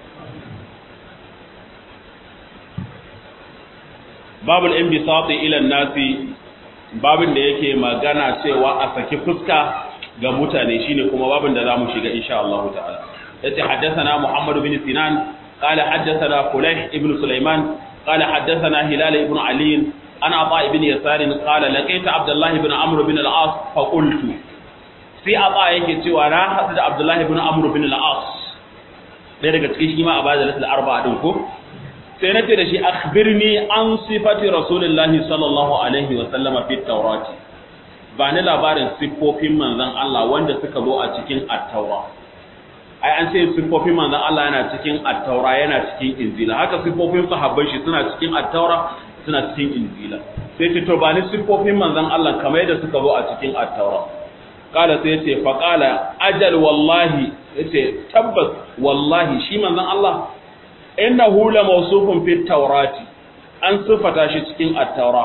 babul inbisati ila nasi babin da yake magana cewa a saki fuska ga mutane shine kuma babin da zamu shiga insha Allah ta'ala yace haddathana Muhammad bin Sinan qala haddathana Fulayh ibn Sulaiman qala haddathana Hilal ibn Ali an Ata ibn Yasar qala laqita Abdullah ibn Amr bin al-As fa qultu sai Ata yake cewa na hadu da Abdullah ibn Amr bin al-As dai daga cikin shi ma abadalatul arba'a din ko sai nace da shi akhbirni an sifati rasulullahi sallallahu alaihi wa sallama fi tawrati ba ni labarin sifofin manzon Allah wanda suka zo a cikin at-taura ai an ce sifofin manzon Allah yana cikin at-taura yana cikin injila haka sifofin sahabban shi suna cikin at-taura suna cikin injila sai ce to ba ni sifofin manzon Allah kamar yadda suka zo a cikin at-taura kala sai yace fa kala ajal wallahi yace tabbas wallahi shi manzon Allah innahu la mawsufun fi tawrati an sifata shi cikin at-taura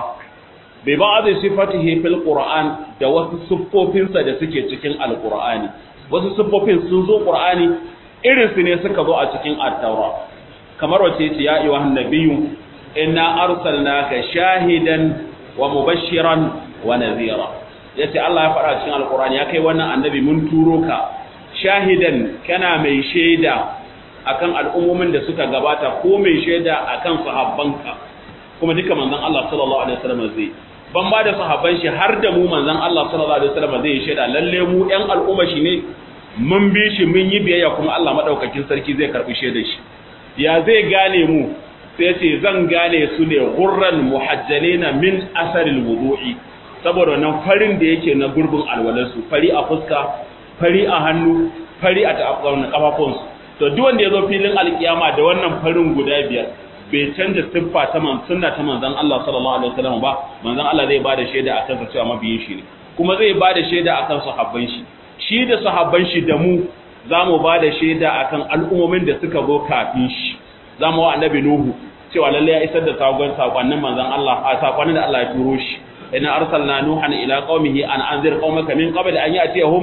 bi ba'd sifatihi fil qur'an da wasu siffofinsa da suke cikin al-qur'ani wasu siffofin sun zo qur'ani irin su ne suka zo a cikin at-taura kamar wace ce ya ayyuhan nabiyyu inna arsalnaka shahidan wa mubashiran wa nadhira yace Allah ya fara cikin al-qur'ani ya kai wannan annabi mun turo ka shahidan kana mai shaida akan al'ummomin da suka gabata ko mai shaida akan sahabbanka kuma duka manzon Allah sallallahu alaihi wasallam zai ban ba da sahabban shi har da mu manzon Allah sallallahu alaihi wasallam zai shaida lalle mu ɗan al'umma shi ne mun bi shi mun yi biyayya kuma Allah madaukakin sarki zai karbi shaidar shi ya zai gane mu sai ce zan gane su ne ghurran muhajjalina min asaril wudu'i saboda nan farin da yake na gurbin alwalansu fari a fuska fari a hannu fari a kafafunsu to duk wanda ya zo filin alkiyama da wannan farin guda biyar bai canja siffa ta sunna ta manzon Allah sallallahu alaihi wasallam ba manzon Allah zai bada shaida akan sa cewa mabiyin shi ne kuma zai bada shaida akan sahabban shi shi da sahabban shi da mu zamu bada shaida akan al'ummomin da suka zo kafin shi zamu wa annabi Nuhu cewa lalle ya isar da sakonnin manzon Allah a sakonnin da Allah ya turo shi inna arsalna nuhan ila qaumihi an anzir qaumaka min qabli an ya'tiyahum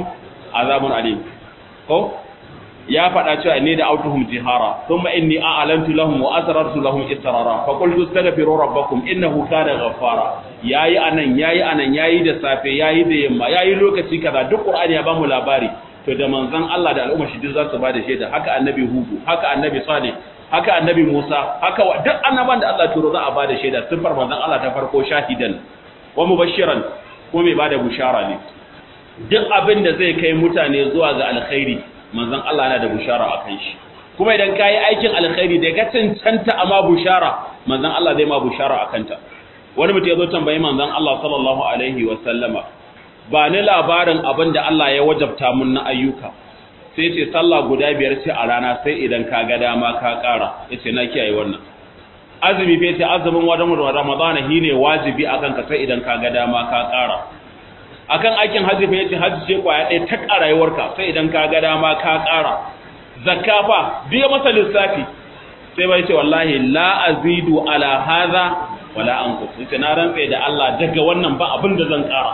azabun alim ko ya faɗa cewa ne da autuhum jihara thumma inni a'lantu lahum wa asrartu lahum israra fa qultu astaghfiru rabbakum innahu kana ghaffara yayi yayi da safe yayi da yamma yayi lokaci kaza duk qur'ani ya bamu labari to da manzon Allah da al'umma shi duk za su ba da shaida haka annabi hudu haka annabi salih haka annabi musa haka duk annaban da Allah turo za a ba da shaida sifar manzon Allah ta farko shahidan wa mubashiran ko mai bada bushara ne duk abin da zai kai mutane zuwa ga alkhairi manzon Allah yana da bushara akan shi kuma idan kai aikin alkhairi da ka cancanta amma bushara manzon Allah zai ma bushara akan ta wani mutum ya zo tambayi manzon Allah sallallahu alaihi wa sallama ba ni labarin abin da Allah ya wajabta mun na ayyuka sai ce sallah guda 5 ce a rana sai idan ka ga dama ka ƙara yace na kiyaye wannan azumi bai ce azumin watan Ramadan shine wajibi akan ka sai idan ka ga dama ka ƙara akan aikin haji bai ce haji ce kwaya ɗaya ta ƙarayuwarka sai idan ka ga dama ka ƙara zakka fa biya masa lissafi sai bai ce wallahi la azidu ala hadha wala anqus sai na rantsa da Allah daga wannan ba abin da zan ƙara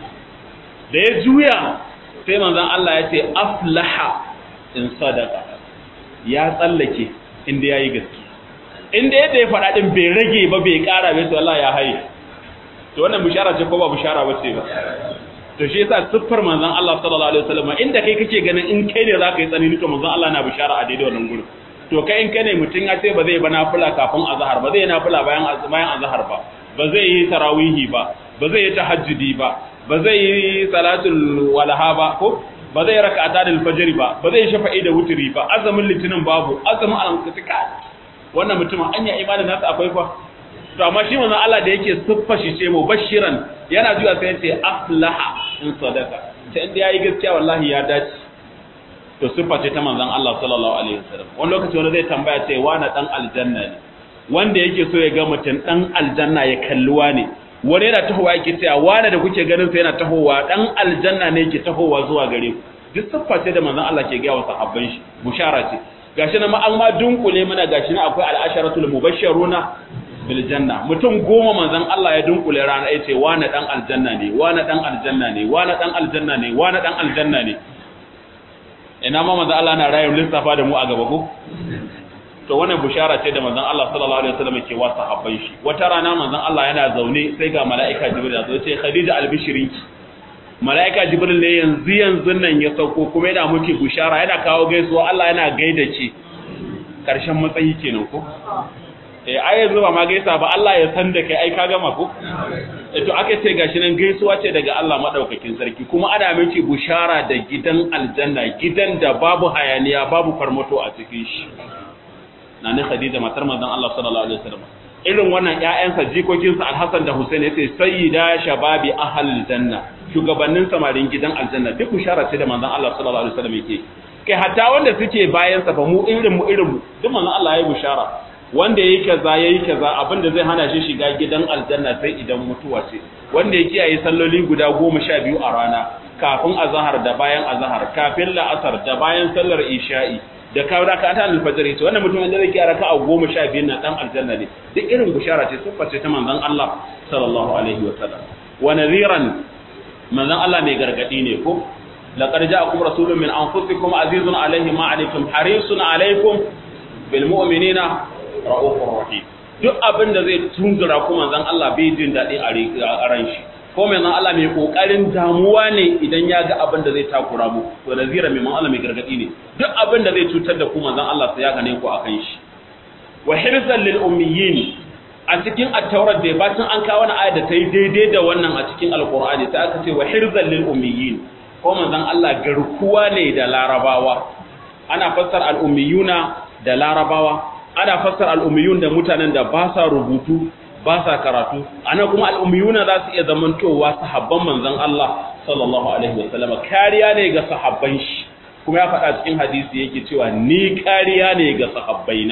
da ya juya sai manzon Allah ya ce aflaha in sadaka ya tsallake inda yayi gaske inda yadda ya faɗa din bai rage ba bai ƙara bai to Allah ya haye to wannan bishara ce ko ba bishara ba ce ba to shi yasa siffar manzon Allah sallallahu alaihi wasallam inda kai kake ganin in kai ne zaka yi tsanani to manzon Allah na bishara a daidai wannan gurin to kai in kai ne mutun ya ce ba zai ba nafila kafin azhar ba zai nafila bayan azhar ba zai yi tarawihi ba zai yi tahajjudi ba zai yi salatul walaha ba ko ba zai raka'ata da alfajr ba zai shafa'i da wutri ba azumin litinin babu azumin almutika wannan mutumin anya imanin nasa akwai fa to amma shi manzon Allah da yake siffa shi ce mubashiran yana zuwa sai yace aflaha in sadaka ta inda yayi gaskiya wallahi ya dace to siffa ce ta manzon Allah sallallahu alaihi wasallam wani lokaci wanda zai tambaya ce wani dan aljanna ne wanda yake so ya ga mutum dan aljanna ya kalluwa ne wani yana tahowa yake cewa wani da kuke ganin sa yana tahowa dan aljanna ne yake tahowa zuwa gare ku duk siffa ce da manzon Allah ke ga wa sahabban shi bushara ce gashi na ma an ma dunkule mana gashi na akwai al-asharatul mubashshiruna bil janna mutum 10 manzon Allah ya dunkule rana yace wani dan aljanna ne wani dan aljanna ne wani dan aljanna ne wani dan aljanna ne ina ma manzon Allah na rayu lissafa da mu a gaba ko to wannan bushara ce da manzon Allah sallallahu alaihi wasallam ke wa sahabbai shi wata rana manzon Allah yana zaune sai ga mala'ika Jibril ya zo ya ce Khadija albishirinki mala'ika Jibril ne yanzu nan ya sauko kuma yana muke bushara yana kawo gaisuwa Allah yana gaida ce karshen matsayi kenan ko ai yanzu ba ma gaisa ba Allah ya san da kai ai ka gama ko to aka ce gashi nan gaisuwa ce daga Allah madaukakin sarki kuma ana miki bushara da gidan aljanna gidan da babu hayaniya babu farmato a cikin shi nani Khadija matar manzon Allah sallallahu alaihi wasallam irin wannan ƴaƴansa jikokinsa Al-Hasan da Hussein yace sayyida shababi ahlil janna shugabannin samarin gidan aljanna duk bushara ce da manzon Allah sallallahu alaihi wasallam yake kai hatta wanda suke bayan sa fa mu irin duk manzon Allah yayi bushara wanda yayi kaza abinda zai hana shi shiga gidan aljanna sai idan mutuwa ce wanda yake yayi salloli guda 12 a rana kafin azhar da bayan azhar kafin la'asar da bayan sallar isha'i da ka raka ta alfajr ce wannan mutum da zai kira raka'a 12 na dan aljanna ne duk irin bushara ce sun face ta manzon Allah sallallahu alaihi wa sallam wa nadhiran manzon Allah mai gargadi ne ko laqad ja'akum rasulun min anfusikum azizun alaihi ma alaykum harisun alaikum bil mu'minina raufur rahim duk abin da zai tungura ku manzon Allah bai jin dadi a ran shi ko manzon Allah mai kokarin damuwa ne idan ya ga abin da zai takura mu to nazira mai Allah mai gargadi ne duk abin da zai cutar da ku manzon Allah sai ya gane ku akan shi wa hirzan lil ummiyin a cikin at-taurat da bacin an kawo wani aya da ta yi daidai da wannan a cikin alqur'ani sai aka ce wa hirzan lil ummiyin ko manzon Allah garkuwa ne da larabawa ana fassara al-ummiyuna da larabawa ana fassara al-ummiyun da mutanen da ba sa rubutu ba sa karatu ana kuma al'ummiyuna za su iya zamantowa sahabban manzon Allah sallallahu alaihi wasallam kariya ne ga sahabban shi kuma ya faɗa cikin hadisi yake cewa ni kariya ne ga sahabbaina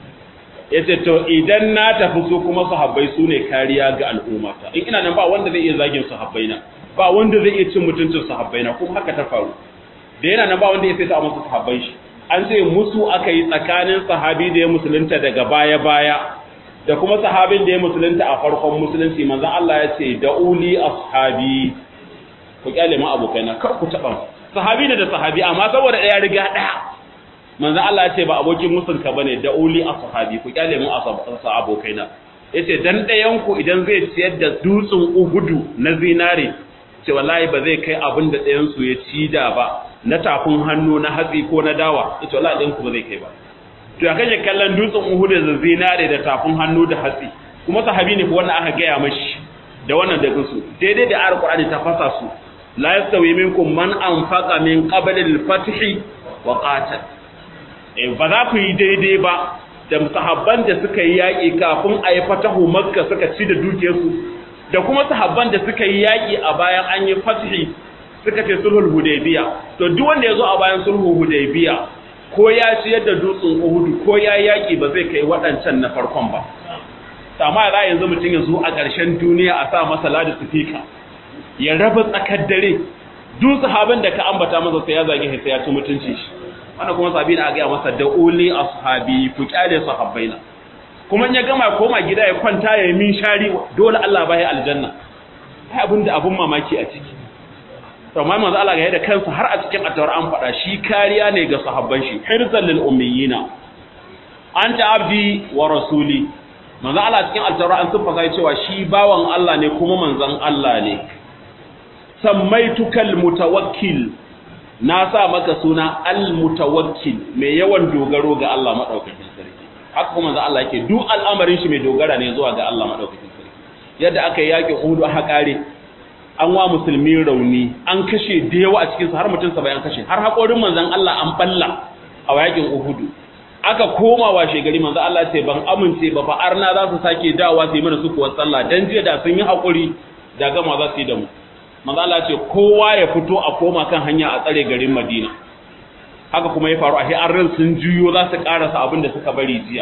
yace to idan na tafi su kuma sahabbai su ne kariya ga al'ummata in ina nan ba wanda zai iya zagin sahabbaina ba wanda zai iya cin mutuncin sahabbaina kuma haka ta faru da yana nan ba wanda ya sai ta musu sahabbai shi an ce musu aka yi tsakanin sahabi da ya musulunta daga baya da kuma sahabin da ya musulunta a farkon musulunci manzon Allah ya ce da'uli ashabi ku kyale ma abokaina kar ku taba sahabi ne da sahabi amma saboda ɗaya riga ɗaya manzon Allah ya ce ba abokin musunka bane da uli ashabi ku kyale mu abokaina yace dan ɗayan ku idan zai ciyar da dutsen Uhudu na zinare ce wallahi ba zai kai abin da ɗayan su ya ci da ba na tafin hannu na hatsi ko na dawa yace wallahi ɗayan ku ba zai kai ba to ya kaje kallon dutsen Uhudu da zinare da tafin hannu da hatsi kuma sahabi ne ko wannan aka gaya mashi da wannan da su daidai da ayar Qur'ani ta fasa su la yastawi minkum man anfaqa min qabli al-fath wa qatal ba za ku yi daidai ba da sahabban da suka yi yaƙi kafin a yi fatahu Makka suka ci da dukiyarsu da kuma sahabban da suka yi yaƙi a bayan an yi fathi suka ce sulhul hudaybiya to duk wanda ya zo a bayan sulhul hudaybiya ko ya ci yadda dutsen Uhud ko ya yaƙi ba zai kai waɗancan na farkon ba amma za yanzu mutum ya zo a ƙarshen duniya a sa masa ladi sifika ya raba tsakar dare duk sahabin da ka ambata masa sai ya zage sai ya ci mutunci shi wannan kuma sahabi na ga masa da uli ashabi ku kyale sahabbaina kuma in ya gama koma gida ya kwanta ya yi min shari dole Allah bai aljanna ai abun mamaki a ciki to amma manzo Allah ga yadda kansa har a cikin attawar an faɗa shi kariya ne ga sahabban shi hirzal lil ummiyina anta abdi wa rasuli manzo Allah cikin attawar an sunfa sai cewa shi bawan Allah ne kuma manzon Allah ne samaitukal mutawakkil na sa maka suna al-mutawakkil mai yawan dogaro ga Allah madaukakin sarki haka kuma manzo Allah yake duk al'amarin shi mai dogara ne zuwa ga Allah madaukakin sarki yadda aka yaki Uhud aka kare an wa musulmi rauni an kashe da yawa a cikin su har mutum 70 an kashe har hakorin manzon Allah an balla a yakin Uhud aka koma washe gari manzo Allah ce ban amince ba fa arna za su sake dawowa su yi mana su kuwa sallah dan jiya da sun yi hakuri da gama za su yi da mu manzo Allah ce kowa ya fito a koma kan hanya a tsare garin Madina haka kuma ya faru a ran sun juyo za su karasa abin da suka bari jiya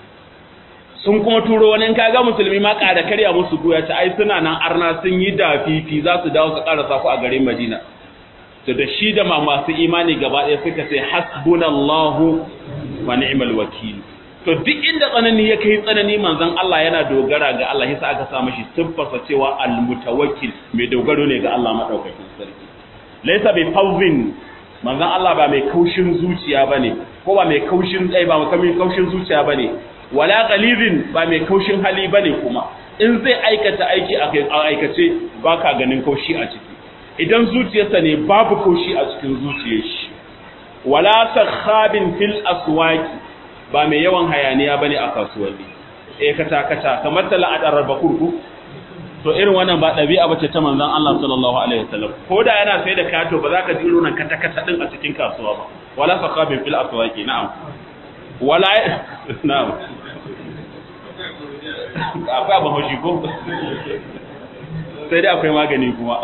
sun kuma turo wani in kaga musulmi ma ƙara karya musu goya ta ai suna nan arna sun yi dafifi za su dawo su karasa ku a garin Madina to da shi da masu imani gaba ɗaya suka ce hasbunallahu wa ni'mal wakil to duk inda tsanani ya kai tsanani manzon Allah yana dogara ga Allah yasa aka sa mishi siffarsa cewa al-mutawakkil mai dogaro ne ga Allah madaukakin sarki laysa bi fawzin manzon Allah ba mai kaushin zuciya bane ko ba mai kaushin kaushin zuciya bane wala qalibin ba mai kaushin hali bane kuma in zai aikata aiki a aikace baka ganin kaushi a ciki idan zuciyarsa ne babu kaushi a cikin zuciyar shi wala sakhabin fil aswaqi ba mai yawan hayaniya bane a kasuwanni kata kamar tala'adar bakurku to irin wannan ba dabi'a bace ta manzon Allah sallallahu alaihi wasallam koda yana sai da kato ba za ka ji irin kata din a cikin kasuwa ba wala sakhabin fil aswaqi na'am wala na'am akwai abin haushi ko sai dai akwai magani kuma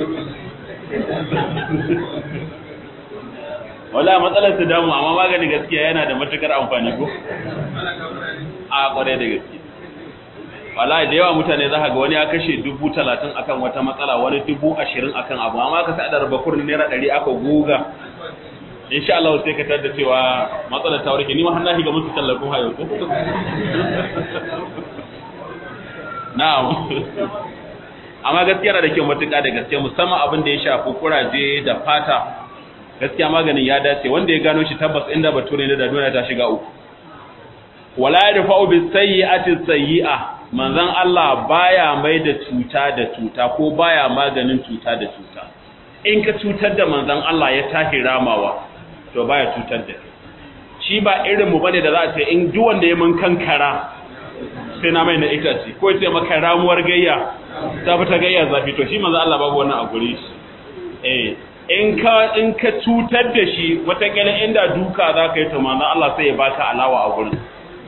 wala matsalar su damu amma magani gaskiya yana da matukar amfani ko a kware da gaske wala da yawa mutane za ka ga wani ya kashe 30,000 akan wata matsala wani 20,000 akan abu amma ka sa da rabakur naira 100 aka goga insha Allah sai ka tada cewa matsalar ta warke ni ma hannahi ga musu tallafin hayo ko na'am amma gaskiya na da kyau matuƙa da gaskiya musamman abin da ya shafi kuraje da fata gaskiya maganin ya dace wanda ya gano shi tabbas inda bature ne da duniya ta shiga uku wala yadfa'u bis sayyi'ati sayyi'a manzon Allah baya mai da cuta da cuta ko baya maganin cuta da cuta in ka cutar da manzon Allah ya tahi ramawa to baya cutar da shi ba irin mu bane da za a ce in duk wanda ya mun kankara sai na mai na itace ko sai maka ramuwar gayya ta fita gayya zafi to shi manzo Allah babu wannan a gure shi in ka cutar da shi wata kila inda duka zaka yi to manzo Allah sai ya baka alawa a gurin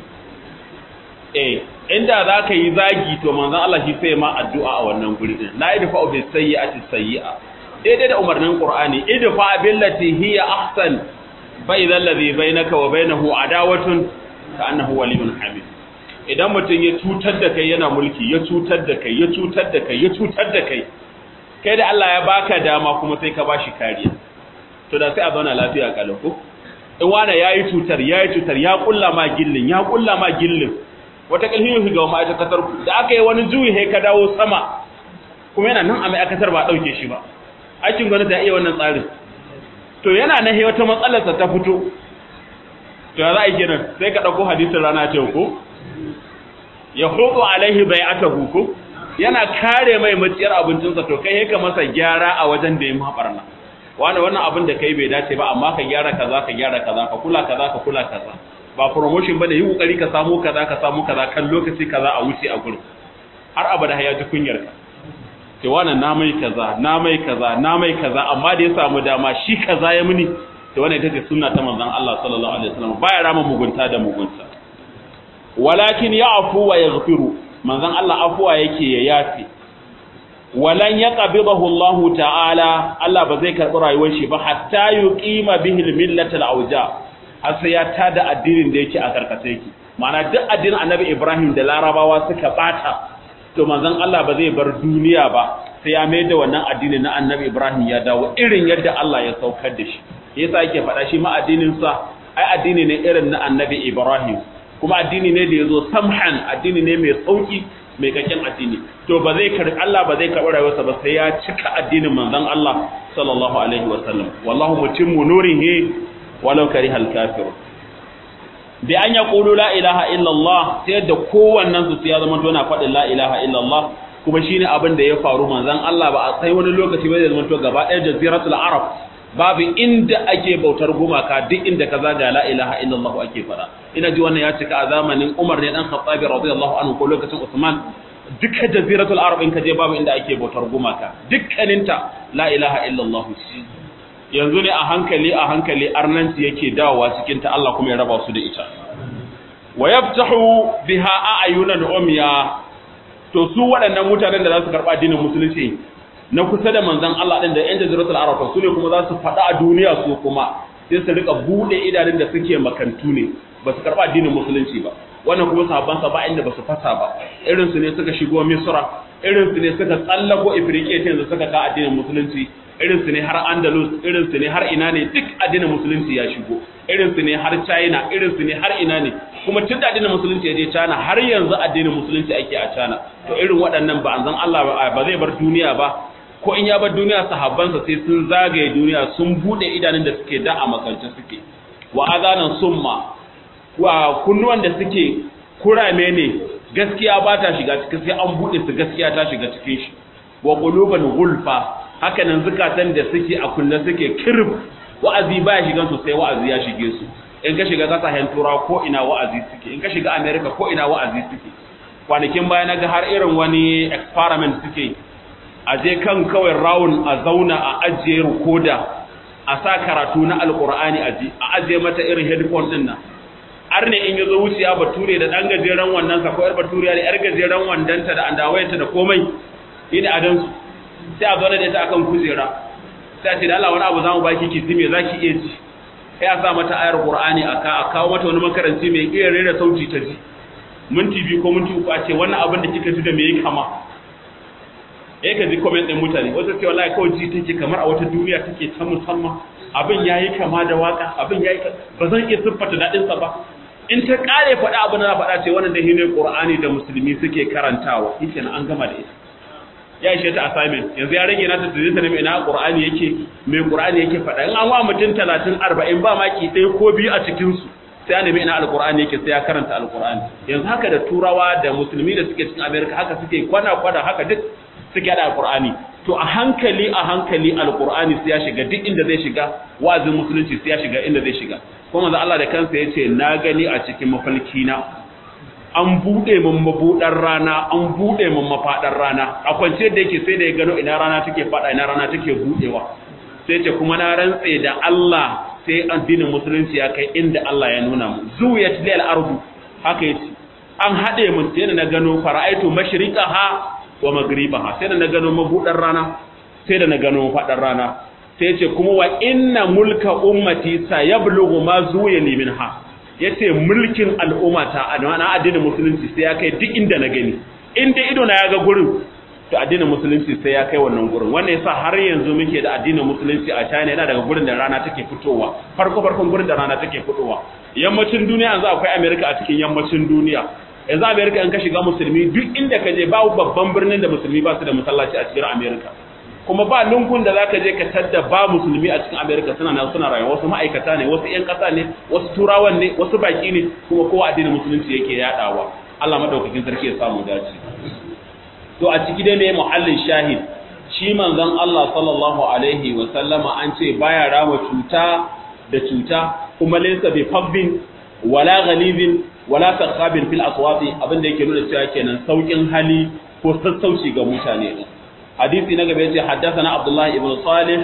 inda zaka yi zagi to manzo Allah shi sai ma addu'a a wannan guri din la idfa bi sayyi'ati sayyi'a daidai da umarnin Qur'ani idfa billati hiya ahsan fa idha alladhi bainaka wa bainahu adawatun ka annahu waliyyun hamid idan mutum ya cutar da kai yana mulki ya cutar da kai ya cutar da kai ya cutar da kai kai da Allah ya baka dama kuma sai ka bashi kariya to da sai a zauna lafiya kalau ko in wani yayi cutar ya kulla ma gillin wata kalhin ga ma'aikatar ku da aka yi wani juyi he ka dawo sama kuma yana nan a ma'aikatar ba dauke shi ba aikin gwamnati ta iya wannan tsarin to yana na wata matsalarsa ta fito to ya za a yi kenan sai ka ɗauko hadisin rana ce ko ya hudu alaihi bai'atahu ko yana kare mai maciyar abincinsa to kai ka masa gyara a wajen da ya mabarna wannan abin da kai bai dace ba amma ka gyara kaza ka kula kaza ba promotion bane yi kokari ka samu kaza kan lokaci kaza a wuce a gurin har abada ya ji kunyar ka ce wannan na mai kaza amma da ya samu dama shi kaza ya muni to wannan ita ce sunna ta manzon Allah sallallahu alaihi wasallam baya rama mugunta da mugunta walakin ya'fu wa yaghfiru manzon Allah afuwa yake ya yafi walan yaqbidahu Allah ta'ala Allah ba zai karbi rayuwar shi ba hatta yuqima bihi al-millata al-awja har sai ya tada addinin da yake a karkace yake ma'ana duk addinin Annabi Ibrahim da Larabawa suka bata to manzon Allah ba zai bar duniya ba sai ya mai da wannan addinin na Annabi Ibrahim ya dawo irin yadda Allah ya saukar da shi yasa yake faɗa shi ma addinin sa ai addini ne irin na Annabi Ibrahim kuma addini ne da yazo samhan addini ne mai sauki mai kakken addini to ba zai karbi Allah ba zai karbi rayuwarsa ba sai ya cika addinin manzon Allah sallallahu alaihi wasallam wallahu mutimmu nurihi walau karihal kafir bi an yaqulu la ilaha illa Allah sai da kowannen su ya zama tona faɗin la ilaha illa Allah kuma shine abin da ya faru manzon Allah ba a sai wani lokaci ba zai zama to gaba ɗaya jaziratul arab babu inda ake bautar gumaka duk inda ka zaga la ilaha illallah ake fada ina ji wannan ya cika a zamanin Umar ne dan Khattab radiyallahu anhu ko lokacin Usman duka jaziratul arab in ka je babu inda ake bautar gumaka dukkaninta la ilaha illallah yanzu ne a hankali arnanci yake dawowa cikin ta Allah kuma ya raba su da ita wa yaftahu biha ayunan umya to su waɗannan mutanen da za su karɓa addinin musulunci na kusa da manzon Allah din da yan jaziratul arab su ne kuma za su faɗa a duniya su kuma sai su rika bude idanun da suke makantu ne ba su karɓa addinin musulunci ba wannan kuma sahabban sa ba inda ba su fasa ba irin su ne suka shigo Misra irin su ne suka tsallako Ifriqiya yanzu suka ka addinin musulunci irin su ne har Andalus irin su ne har ina ne duk addinin musulunci ya shigo irin su ne har China irin su ne har ina ne kuma tun da addinin musulunci ya je China har yanzu addinin musulunci ake a China to irin waɗannan ba anzan Allah ba zai bar duniya ba ko in ya bar duniya sahabbansa sai sun zagaye duniya sun bude idanun da suke da a makance suke wa azanan summa wa kunnuwan da suke kurame ne gaskiya ba ta shiga cikin sai an bude su gaskiya ta shiga cikin shi wa quluban gulfa haka nan zukatan da suke a kullun suke kirf wa'azi ba ya shiga su sai wa'azi ya shige su in ka shiga kasashen turawa ko ina wa'azi suke in ka shiga America ko ina wa'azi suke kwanakin baya naga har irin wani experiment suke a je kan kawai rawun a zauna a ajiye rukoda a sa karatu na alkur'ani a ajiye mata irin headphone din nan har ne in yazo wuciya bature da dan gajeren wannan sa ko yar baturiya da yar gajeren wandanta da andawayenta da komai ina adan su sai a zauna da ita akan kujera sai a ce da Allah wani abu zamu baki ki me zaki iya ji sai a sa mata ayar qur'ani a kawo mata wani makaranci mai iya rera sauti ta ji minti 2 ko minti 3 a ce wannan abin da kika ji da me yake kama ka ji comment din mutane wasu ce wallahi kawai ji take kamar a wata duniya take ta musamman abin yayi kama da waka abin yayi ba zan iya siffata dadin sa ba in ta kare faɗa abin da na faɗa ce wannan da hine Qur'ani da musulmi suke karantawa yake an gama da ita ya ishe ta assignment yanzu ya rage nata da ta nemi ina Qur'ani yake me Qur'ani yake faɗa in an wa mutum 30 40 ba maki ɗaya ko biyu a cikin su sai an nemi ina alqur'ani yake sai ya karanta alqur'ani yanzu haka da turawa da musulmi da suke cikin America haka suke kwana haka duk suke da alqur'ani to a hankali alqur'ani sai ya shiga duk inda zai shiga wa'azin musulunci sai ya shiga inda zai shiga kuma manzo Allah da kansa yace na gani a cikin mafalki na an bude mun mabudar rana an bude mun mafadar rana a kwance da yake sai da ya gano ina rana take fada ina rana take budewa sai yace kuma na rantse da Allah sai addinin musulunci ya kai inda Allah ya nuna mu zuwiyat lil ardu haka yace an hade mun sai na gano fara'aitu mashriqaha wa magribaha sai da na gano mabudar rana sai da na gano fadar rana sai yace kuma wa inna mulka ummati sayablughu ma zuya li minha yace mulkin al'ummata ana addinin musulunci sai ya kai duk inda na gani inda ido na ya ga gurin to addinin musulunci sai ya kai wannan gurin wannan yasa har yanzu muke da addinin musulunci a China yana daga gurin da rana take fitowa farkon gurin da rana take fitowa yammacin duniya yanzu akwai America a cikin yammacin duniya yanzu America in ka shiga musulmi duk inda ka je babu babban birnin da musulmi ba su da masallaci a cikin America kuma ba lungun da zaka je ka tadda ba musulmi a cikin America suna rayuwa, wasu ma'aikata ne, wasu ƴan ƙasa ne, wasu turawan ne, wasu baki ne, kuma kowa addinin musulunci yake yadawa. Allah madaukakin sarki ya samu dace. To a ciki dai ne muhallin shahid, shi manzon Allah sallallahu alaihi wa sallama an ce baya rama cuta da cuta, kuma laysa bi fabbin wala ghalibin wala sakhabin fil aswati, abinda yake nuna cewa kenan saukin hali ko sassauci ga mutane din. Hadisi na gaba yace haddathana Abdullah ibn Salih,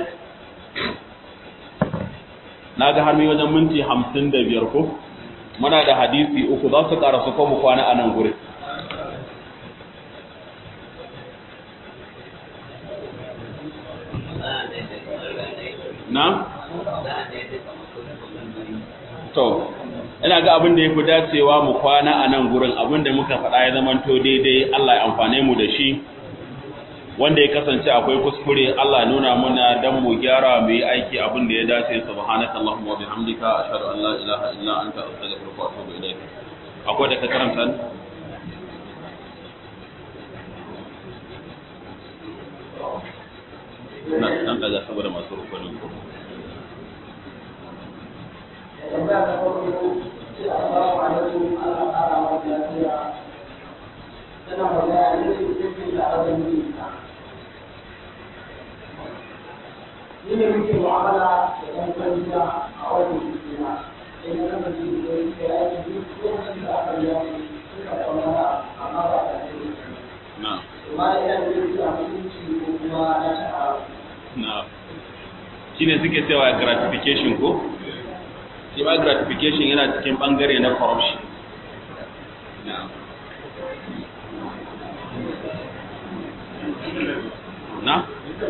naga har mai wajen minti 55 ko muna da hadisi uku za su ƙara su mu kwana a nan gurin. Na? To, ina ga abin da ya fi dacewa mu kwana a nan gurin, abin da muka faɗa ya zamanto daidai, Allah ya amfane mu da shi, wanda ya kasance akwai kuskure Allah nuna muna dan mu gyara mu yi aiki abin da ya dace. Subhanakallahumma wa bihamdika ashhadu an la ilaha illa anta astaghfiruka wa atubu ilayk. Akwai da ka karanta ne? Na dan daga saboda masu rukunin ko. Ini muke mu'amala da ɗan kwanja a wannan juna, idan na mace da ya yi aiki lokacin da aka yi suka kwamara amma ba a yi. Amma yana da yake a mutunci ko kuma na sha'awa. Shi ne suke cewa gratification ko? Shi ma gratification yana cikin ɓangare na corruption. Na?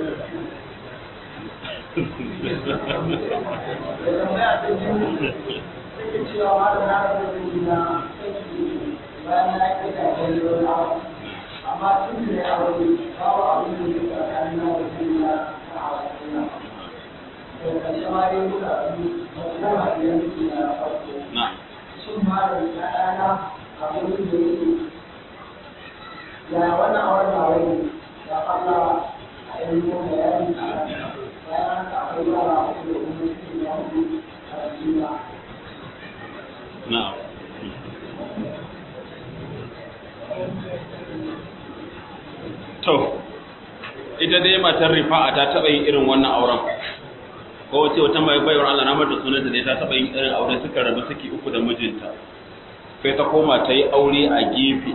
To, ita dai matar Rifa'a ta taɓa yin irin wannan auren, ko wace wata mai bayar Allah na mata sunanta ne ta taɓa yin irin aure, suka rabu saki uku da mijinta, sai ta koma ta yi aure a gefe,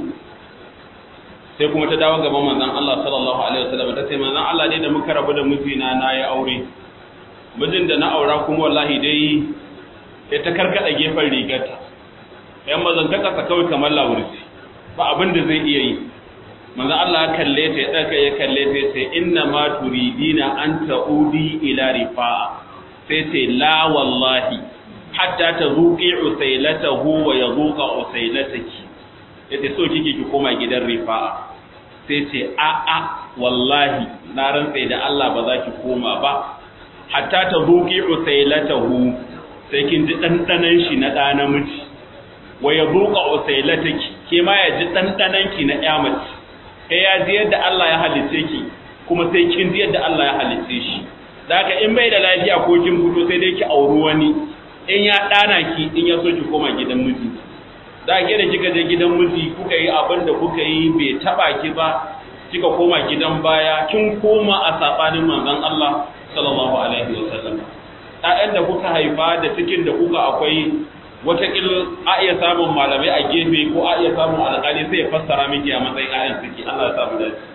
sai kuma ta dawo gaban manzon Allah sallallahu alaihi wasallam ta ce manzon Allah dai da muka rabu da mijina na yi aure, mijin da na aura kuma wallahi dai sai ta karkada gefen rigarta, yan mazantaka ta kawai kamar lawurci, ba abin da zai iya yi. Manzo Allah ya kalle ta, ya daka ya kalle ta, sai inna ma turidina an ta'udi ila rifa'a, sai ce la wallahi hatta tazuqi usailatahu wa yazuqa usailataki, yace so kike ki koma gidan rifa'a. Sai ce a a wallahi na rantsa da Allah ba za ki koma ba, hatta tazuqi usailatahu, sai kin ji dandanan shi na da namiji, wa yazuqa usailataki, ke ma ya ji dandanan ki na ƴa mace. Ya ji yadda Allah ya halice ki, kuma sai kin ji yadda Allah ya halice shi. Da haka in bai da lafiya ko kin fito sai dai ki auri wani, in ya dana ki, in ya so ki koma gidan miji. Da ke da kika je gidan miji kuka yi abin da kuka yi bai taba ki ba, kika koma gidan baya, kin koma a sabanin manzon Allah sallallahu alaihi wasallam. Ɗayan da kuka haifa da cikin da kuka akwai watakil a iya samun malamai a gefe ko a iya samun alƙali sai ya fassara miki a matsayin ayan suke. Allah ya samu dace.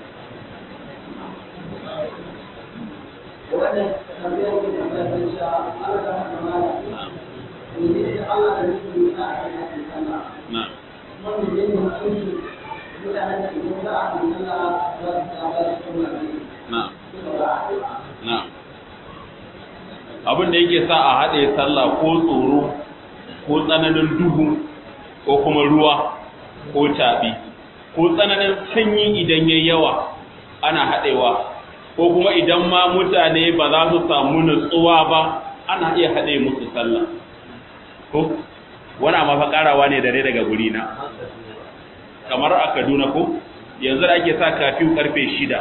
Abin da yake sa a haɗe sallah ko tsoro ko tsananin duhu ko kuma ruwa ko taɓi ko tsananin sanyi idan yayi yawa ana haɗewa, ko kuma idan ma mutane ba za su samu nutsuwa ba ana iya haɗe musu sallah. Ko wani amma fa ƙarawa ne dare daga guri na, kamar a Kaduna ko yanzu da ake sa kafiyu karfe 6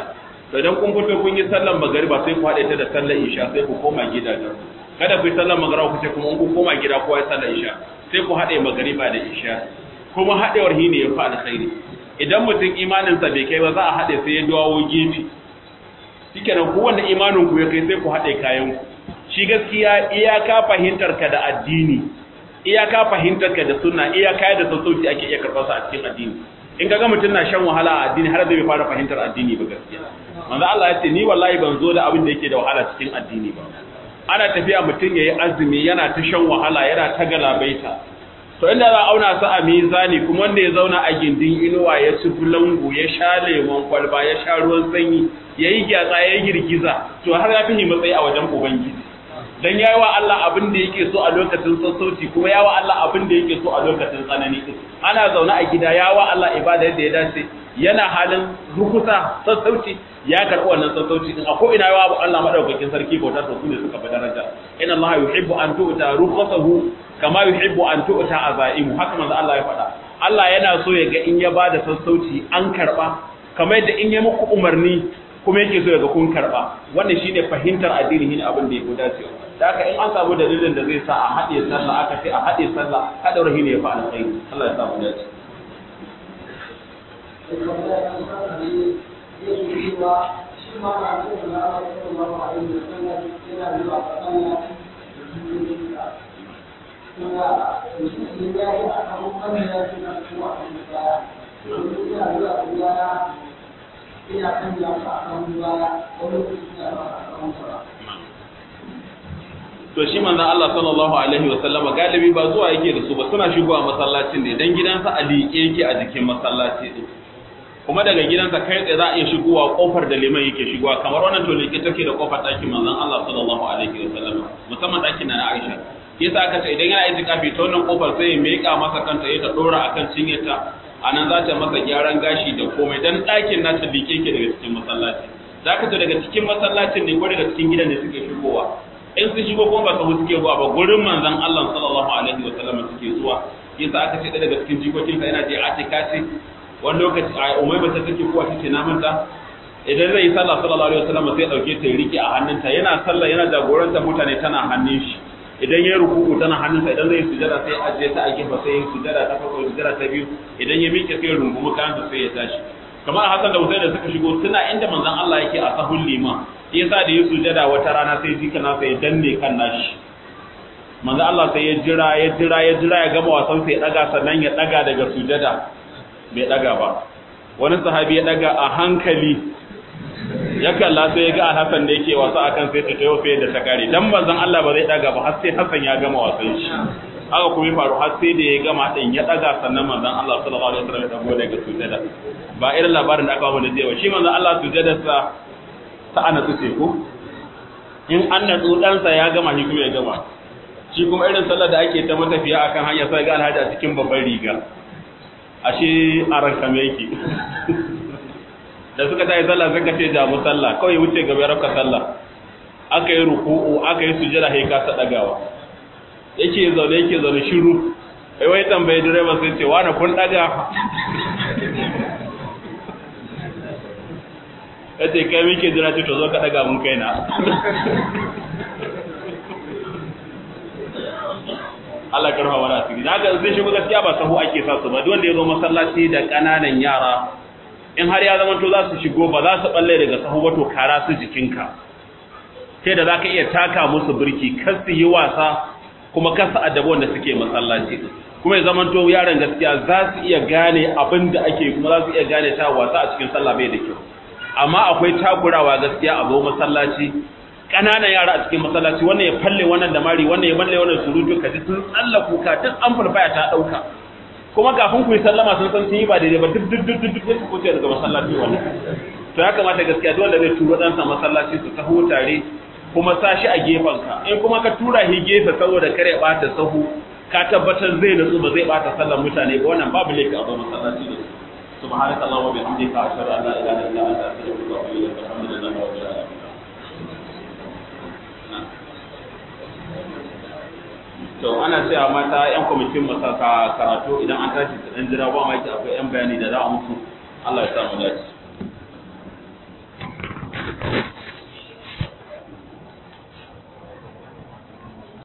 to idan kun fito kun yi sallar magariba sai ku haɗe ta da sallar isha sai ku koma gidajen kada ku yi sallar magariba ku ce kuma in ku koma gida kowa ya sallar isha sai ku haɗe magariba da isha kuma haɗewar hi ne ya fi alkhairi idan mutum imaninsa bai kai ba za a haɗe sai ya dawo gefe shikenan ku wanda imanin ku ya kai sai ku haɗe kayan ku shi gaskiya iyaka fahimtar ka da addini iyaka fahimtar ka da sunna iyaka da sassauci ake iya karɓar sa a cikin addini in kaga mutum na shan wahala a addini har zai fara fahimtar addini ba gaskiya manzo Allah ya ce ni wallahi ban zo da abin da yake da wahala cikin addini ba ana tafiya mutum yayi azumi yana ta shan wahala yana ta galabaita to inda za a auna su a mizani kuma wanda ya zauna a gindin inuwa ya ci bulangu ya sha lemon kwalba ya sha ruwan sanyi ya yi gyatsa ya yi girgiza to har ya fi ni matsayi a wajen ubangiji dan yayi wa Allah abin da yake so a lokacin sassauci kuma yayi wa Allah abin da yake so a lokacin tsanani ana zaune a gida yayi wa Allah ibada yadda ya dace yana halin rukusa sassauci ya karɓi wannan sassauci din a ko ina yayi wa Allah madaukakin sarki bautar to sune suka fi daraja inna Allah yuhibbu an tu'ta rukhsahu kama yuhibbu an tu'ta azaimu haka manzo Allah ya faɗa Allah yana so ya ga in ya bada sassauci an karba kamar yadda in ya muku umarni kuma yake so ya ga kun karba wannan shine fahimtar addini ne abin da ya dace da haka in an samu dalilin da zai sa a haɗe sallah aka ce a haɗe sallah haɗa rahi ne ya fa alkhairi Allah ya samu dace to shi manzon Allah sallallahu alaihi wasallam galibi ba zuwa yake da su ba suna shigowa masallacin ne dan gidansa a liƙe yake a jikin masallaci din kuma daga gidansa kai tsaye za a iya shigowa kofar da liman yake shigowa kamar wannan to liƙe take da kofar ɗakin manzon Allah sallallahu alaihi wasallam musamman ɗakin na Aisha yasa aka ce idan yana itikafi ta wannan kofar sai ya miƙa masa kanta ya ta dora akan cinyarta anan za ta masa gyaran gashi da komai dan ɗakin nata liƙe yake daga cikin masallaci zaka to daga cikin masallacin ne ko daga cikin gidan ne suke shigowa in sun shigo kuma ba su suke zuwa ba gurin manzon Allah sallallahu alaihi wa sallam suke zuwa yasa aka ce daga cikin jikokin ka yana je a ce kace wani lokaci a umai ba ta take kuwa take na manta idan zai yi sallah sallallahu alaihi wa sallam sai dauke ta rike a hannunta yana sallah yana jagoranta mutane tana hannun shi idan ya ruku'u tana hannunsa idan zai sujada sai ajiye ta a gefe sai ya sujada ta farko sujada ta biyu idan ya miƙe sai rungumi kansa sai ya tashi kamar Hassan da Hussein da suka shigo suna inda manzon Allah yake a sahun liman yasa da ya sujada wata rana sai jika na sai danne kan nashi manzon Allah sai ya jira ya gama wasan sai ya daga sannan ya daga daga sujada bai daga ba wani sahabi ya daga a hankali ya kalla sai ya ga Hassan da yake wasa akan sai ta tayo sai da ta kare dan manzon Allah ba zai daga ba har sai Hassan ya gama wasan shi haka kuma ya faru har sai da ya gama din ya daga sannan manzon Allah sallallahu alaihi wasallam ya dago daga sujada ba irin labarin da aka ba mu da jewa shi manzon Allah sujadarsa ta ana tsuce ko in an natsu ɗansa ya gama shi kuma ya gama shi kuma irin sallar da ake ta matafiya akan hanya sai ga alhaji a cikin babban riga ashe a ranka me yake da suka tayi sallah suka ce ja mu sallah kawai wuce gaba ya raka sallah aka yi ruku'u aka yi sujada sai ka ta dagawa yake zaune shiru wai tambaye direba sai ce wani kun daga yace kai muke jira ce to zo ka daga mun kaina Allah karfa wala asiri daga sai shi gaskiya ba sahu ake sa su ba duk wanda ya zo masallaci da kananan yara in har ya zama to za su shigo ba za su balle daga sahu ba to kara su jikinka sai da zaka iya taka musu birki kar su yi wasa kuma kar su addabi wanda suke masallaci kuma ya zama to yaran gaskiya za su iya gane abin da ake kuma za su iya gane ta wasa a cikin sallah bai da kyau amma akwai takurawa gaskiya a zo masallaci ƙananan yara a cikin masallaci wannan ya falle wannan da mari wannan ya balle wannan surutu ka ji sun tsalla kuka duk an fulfaya ta dauka kuma kafin ku yi sallama sun san sun yi ba daidai ba duk sai ku kuce daga masallaci wannan to ya kamata gaskiya duk wanda zai turo ɗansa masallaci su taho tare kuma sa shi a gefenka in kuma ka tura shi gefe saboda kare ɓata sahu ka tabbatar zai nutsu ba zai ɓata sallar mutane ba wannan babu laifi a zo masallaci da su سبحانك اللهم وبحمدك أشهد أن لا إله إلا أنت أستغفرك وأتوب إليك الحمد لله رب العالمين to ana cewa mata yan kwamitin masaka karatu idan an tashi su dan jira ba ma akwai yan bayani da za a musu Allah ya samu dace